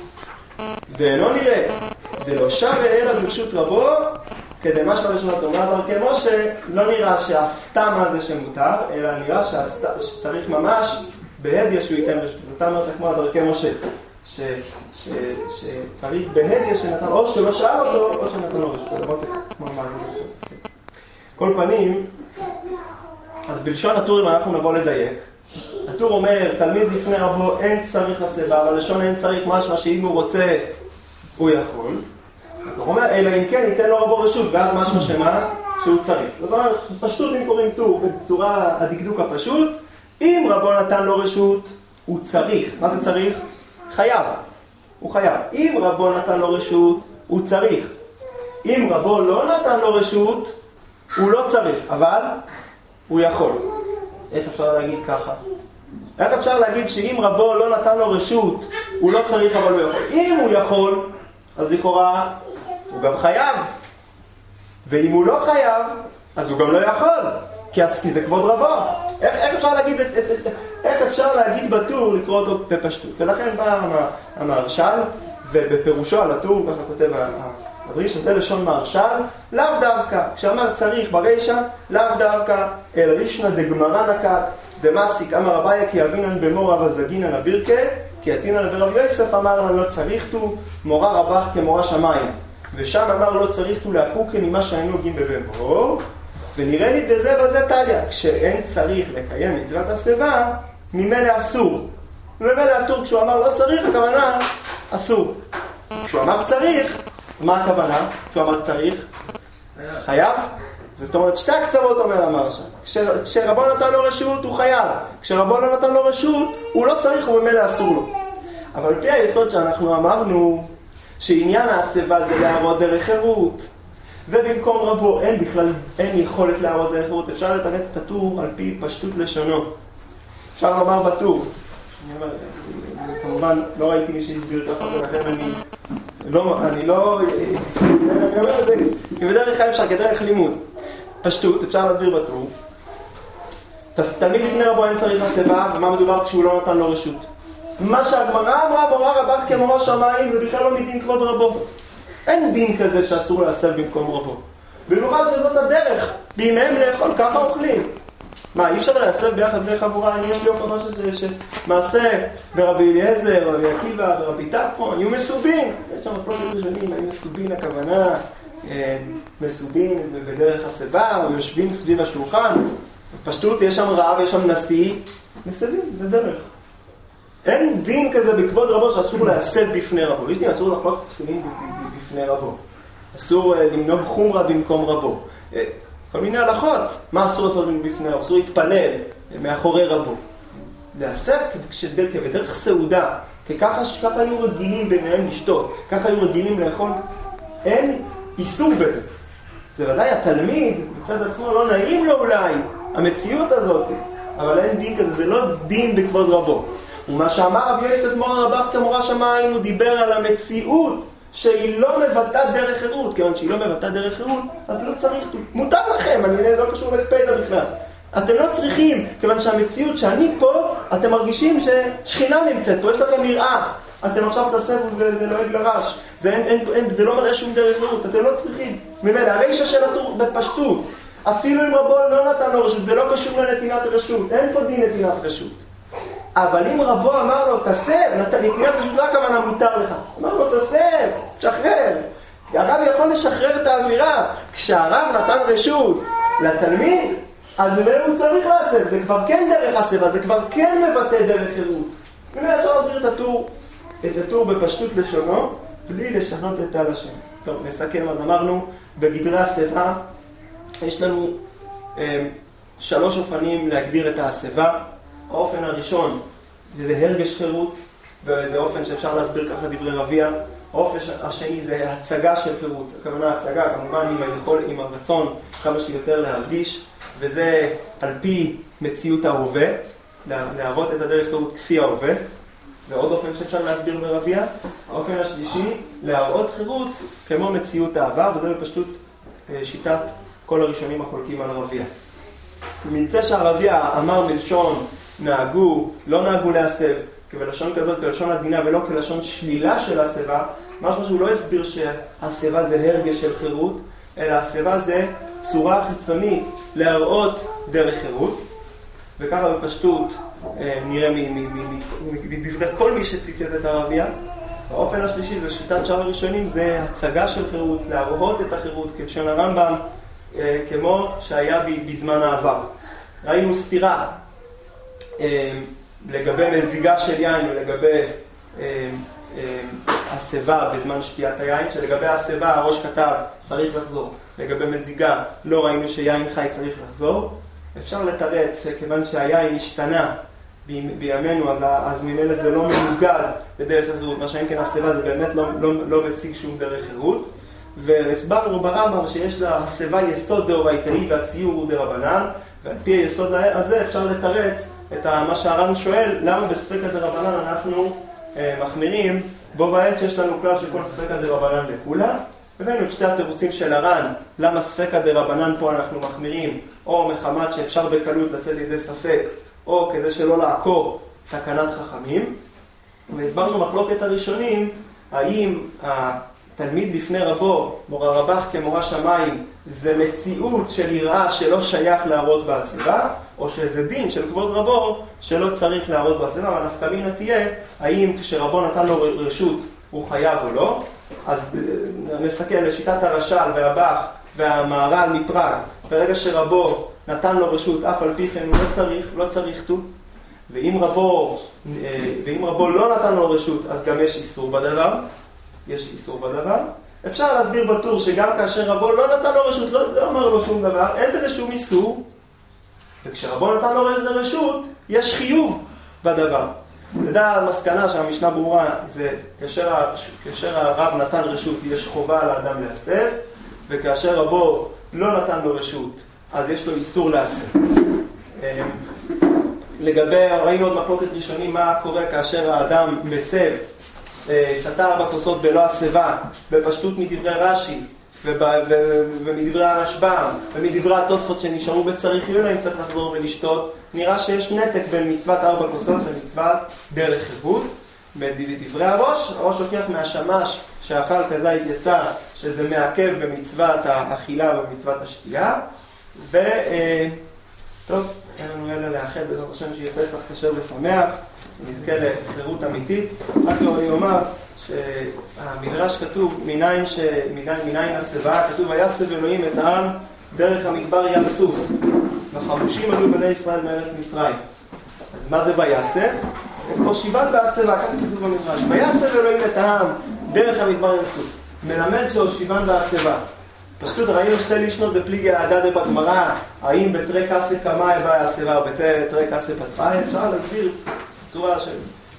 S1: ואינו נראה, ולא שווה אלא ברשות רבו, כדי מה שלראשונות אומרת דרכי משה, לא נראה שהסתם הזה שמותר, אלא נראה שצריך ממש בהדיה שהוא ייתן רשות. אתה אומרת כמו דרכי משה, ש, ש, שצריך בהדיה שנתן, או שלא שאל אותו, או שנתן לו רשות. כמו אמרנו. כל פנים, אז בלשון הטור אם אנחנו נבוא לדייק, הטור אומר, תלמיד לפני רבו אין צריך הסבה, אבל לשון אין צריך משמע שאם הוא רוצה, הוא יכול. הוא אומר, אלא אם כן ייתן לו רבו רשות, ואז משמע שמה? שהוא צריך. זאת אומרת, פשטות אם קוראים טור בצורה הדקדוק הפשוט, אם רבו נתן לו רשות, הוא צריך. מה זה צריך? חייב. הוא חייב. אם רבו נתן לו רשות, הוא צריך. אם רבו לא נתן לו רשות, הוא לא צריך, אבל הוא יכול. איך אפשר להגיד ככה? איך אפשר להגיד שאם רבו לא נתן לו רשות, הוא לא צריך אבל הוא יכול? אם הוא יכול, אז לכאורה הוא גם חייב. ואם הוא לא חייב, אז הוא גם לא יכול. כי זה כבוד רבו. איך, איך אפשר להגיד, את, את, את, איך אפשר להגיד בטור לקרוא אותו בפשטות? ולכן בא המהרש"ל, ובפירושו על הטור, ככה כותב הדריש הזה לשון מהרש"ל, לאו דווקא. כשאמר צריך ברישא, לאו דווקא, אלא לישנא דגמרא נקט, דמסיק אמר אביי כי אבינן במור רבא זגינן אבירקה, כי עתינן ברב יוסף אמר לה לא צריך תו, מורה רבך כמורה שמיים. ושם אמר לא צריך תו להפוקה ממה שהיינו נוגעים בבמור, ונראה לי דזה בזה תליה, כשאין צריך לקיים מצוות הסבה, ממילא אסור. ממילא הטור כשהוא אמר לא צריך, הכוונה אסור. כשהוא אמר צריך, מה הכוונה? כשהוא אמר צריך? חייב? זאת אומרת, שתי הקצוות אומר המהרש"ל. כשרבו נתן לו רשות, הוא חייב. כשרבו לא נתן לו רשות, הוא לא צריך, הוא ממילא אסור לו. אבל פי היסוד שאנחנו אמרנו, שעניין ההסבה זה להראות דרך חירות, ובמקום רבו אין בכלל, אין יכולת להראות דרך חירות, אפשר לתרץ את הטור על פי פשטות לשונו. אפשר לומר בטור. אני אומר, כמובן לא ראיתי מי שהסביר ככה, ולכן אני לא, אני לא, אני אומר את זה, כי בדרך כלל אפשר כדרך לימוד. פשטות, אפשר להסביר בטור. תמיד לפני רבו אין צריך הסבה, ומה מדובר כשהוא לא נתן לו רשות. מה שהגמרא אמרה, מורה רבך כמורה שמיים, זה בכלל לא מדין כבוד רבו. אין דין כזה שאסור להסב במקום רבו. במיוחד שזאת הדרך, בימיהם לאכול, ככה אוכלים. מה, אי אפשר להסב ביחד בני חבורה, אם יש לי הוכחה שמעשה ברבי אליעזר, רבי עקיבא, ברבי טרפון, יהיו מסובין. יש שם מחלוקת ראשונים, האם מסובין הכוונה, מסובין בדרך הסבה, או יושבים סביב השולחן. פשטות, יש שם רב, יש שם נשיא, מסבים, זה דרך. אין דין כזה בכבוד רבו שאסור להסב בפני רבו. יש דין, אסור לחלוק תפילין בפני רבו. אסור למנוע חומרה במקום רבו. כל מיני הלכות. מה אסור לעשות בפני רבו? אסור להתפלל מאחורי רבו. להסב כבדרך סעודה, כי ככה, ככה היו רגילים ביניהם לשתות, ככה היו רגילים לאכול. אין איסור בזה. זה ודאי התלמיד, בצד עצמו לא נעים לו אולי, המציאות הזאת, אבל אין דין כזה, זה לא דין בכבוד רבו. ומה שאמר רב יוסף מורה רבך כמורה שמיים, הוא דיבר על המציאות שהיא לא מבטאת דרך חירות, כיוון שהיא לא מבטאת דרך חירות, אז לא צריך, מותר לכם, אני לא קשור לקפדה בכלל. אתם לא צריכים, כיוון שהמציאות שאני פה, אתם מרגישים ששכינה נמצאת פה, יש לכם יראה. אתם עכשיו תסבו, זה, זה לא יגלרש, זה, אין, אין, אין, זה לא מראה שום דרך חירות, אתם לא צריכים. ממילא, הרישא של הטור בפשטות, אפילו אם רבו לא נתן לו רשות, זה לא קשור לנתינת רשות, אין פה דין נתינת רשות. אבל אם רבו אמר לו, תסב, נתינת רשות לא הכוונה מותר לך. אמר לו, תסב, שחרר. הרב יכול לשחרר את האווירה. כשהרב נתן רשות לתלמיד, אז הוא צריך להסב, זה כבר כן דרך הסבה, זה כבר כן מבטא דרך חירות. ממילא אפשר להסביר את הטור, את הטור בפשטות לשונו, בלי לשנות את הלשון. טוב, נסכם, אז אמרנו, בגדרי הסבה, יש לנו אה, שלוש אופנים להגדיר את ההסבה. האופן הראשון זה הרגש חירות, באיזה אופן שאפשר להסביר ככה דברי רביע. האופן השני זה הצגה של חירות, הכוונה הצגה כמובן עם היכול, עם הרצון כמה שיותר להרגיש, וזה על פי מציאות ההווה, להראות את הדרך חירות כפי ההווה. ועוד אופן שאפשר להסביר ברביע, האופן השלישי, להראות חירות כמו מציאות העבר, וזה בפשטות שיטת כל הראשונים החולקים על רביע. ממצא שהרביע אמר מלשון נהגו, לא נהגו להסב, כבלשון כזאת, כלשון עדינה ולא כלשון שלילה של הסבה, משהו שהוא לא הסביר שהסבה זה הרגש של חירות, אלא הסבה זה צורה חיצונית להראות דרך חירות, וככה בפשטות נראה מדברי כל מי שציטט את הרביע. האופן השלישי זה שיטת שאר הראשונים, זה הצגה של חירות, להראות את החירות כלשון הרמב"ם, כמו שהיה בזמן העבר. ראינו סתירה לגבי מזיגה של יין ולגבי הסבה בזמן שתיית היין, שלגבי הסבה הראש כתב צריך לחזור, לגבי מזיגה לא ראינו שיין חי צריך לחזור. אפשר לתרץ שכיוון שהיין השתנה בימינו, אז, אז ממילא זה לא מנוגד לדרך החירות, מה שאין כן הסבה זה באמת לא, לא, לא מציג שום דרך חירות. והסברנו ברמב"ם שיש להסבה יסוד דאורייתאי והציור הוא דרבנן, ועל פי היסוד הזה אפשר לתרץ את מה שהר"ן שואל, למה בספקא דרבנן אנחנו אה, מחמירים בו בעת שיש לנו כלל שכל ספקא דרבנן לכולה. הבאנו את שתי התירוצים של הר"ן, למה ספקא דרבנן פה אנחנו מחמירים, או מחמת שאפשר בקלות לצאת לידי ספק, או כדי שלא לעקור תקנת חכמים. והסברנו מחלוקת הראשונים, האם התלמיד לפני רבו, מורה רבך כמורה שמיים, זה מציאות של יראה שלא שייך להראות בהסבה, או שזה דין של כבוד רבו שלא צריך להראות בהסבה, אבל נפקא מינה תהיה, האם כשרבו נתן לו רשות הוא חייב או לא. אז נסתכל לשיטת הרש"ל והבח והמהר"ל מפראג, ברגע שרבו נתן לו רשות, אף על פי כן הוא לא צריך, לא צריך תו. ואם רבו, ואם רבו לא נתן לו רשות, אז גם יש איסור בדבר. יש איסור בדבר. אפשר להסביר בטור שגם כאשר רבו לא נתן לו רשות, לא, לא אומר לו שום דבר, אין בזה שום איסור. וכשרבו נתן לו רשות, יש חיוב בדבר. לדע המסקנה שהמשנה ברורה, זה כאשר, כאשר הרב נתן רשות, יש חובה על האדם להסב, וכאשר רבו לא נתן לו רשות, אז יש לו איסור להסב. לגבי, ראינו עוד מחלוקת ראשונים, מה קורה כאשר האדם מסב, שתה ארבע כוסות בלא הסבה, בפשטות מדברי רש"י, ומדברי הרשב"ם, ומדברי התוספות שנשארו בצריך עיון, אם צריך לחזור ולשתות, נראה שיש נתק בין מצוות ארבע כוסות ומצוות דרך חירות. בדברי הראש, הראש הוכיח מהשמש שאכל כזית יצא, שזה מעכב במצוות האכילה ובמצוות השתייה. ו... טוב, אין לנו אלא לאחל בעזרת השם שיהיה פסח כשר ושמח, נזכה לחירות אמיתית. רק לא אני אומר שהמדרש כתוב מניין, ש... מניין, מניין הסבה, כתוב ויסב אלוהים את העם דרך המדבר ים סוף, וחמושים עלו בני ישראל מארץ מצרים. אז מה זה ויסב? הושיבן בהסבה, כאן כתוב במדרש, ויסב אלוהים את העם דרך המדבר ים סוף, מלמד שהושיבן בהסבה. פשוט ראינו שתי לישנות בפליגי העדה בגמרא, האם בתרי קסה קמאי בהסבה או בתרי קסה פתחאי, אפשר להסביר בצורה של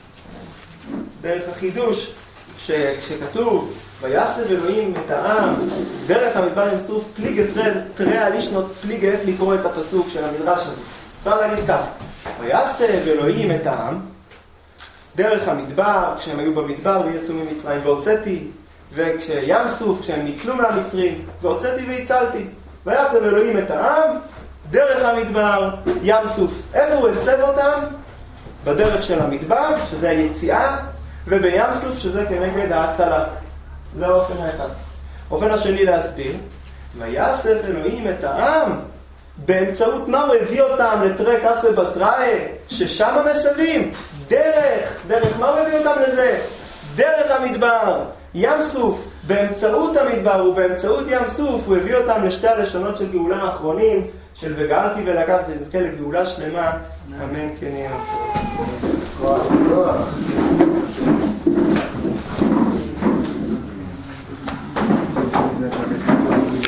S1: דרך החידוש, שכשכתוב ויסב אלוהים את העם דרך המדבר ים סוף, פליגי תרי הלישנות, פליגי איך לקרוא את הפסוק של המדרש הזה. אפשר להגיד כך, ויסב אלוהים את העם דרך המדבר, כשהם היו במדבר ויצאו ממצרים, והוצאתי, וכשים סוף, כשהם ניצלו מהמצרים, והוצאתי והצלתי. ויסב אלוהים את העם דרך המדבר, ים סוף. איפה הוא הסב אותם? בדרך של המדבר, שזה היציאה, ובים סוף, שזה כנגד ההצלה. זה האופן האחד. האופן השני להסביר, ויסב אלוהים את העם, באמצעות מה הוא הביא אותם לתרי קסה בתראי, ששם המסבים, דרך, דרך מה הוא הביא אותם לזה? דרך המדבר, ים סוף, באמצעות המדבר ובאמצעות ים סוף, הוא הביא אותם לשתי הלשונות של גאולה האחרונים, של וגאלתי ולקחתי, שזכה לגאולה שלמה, אמן כן יהיה.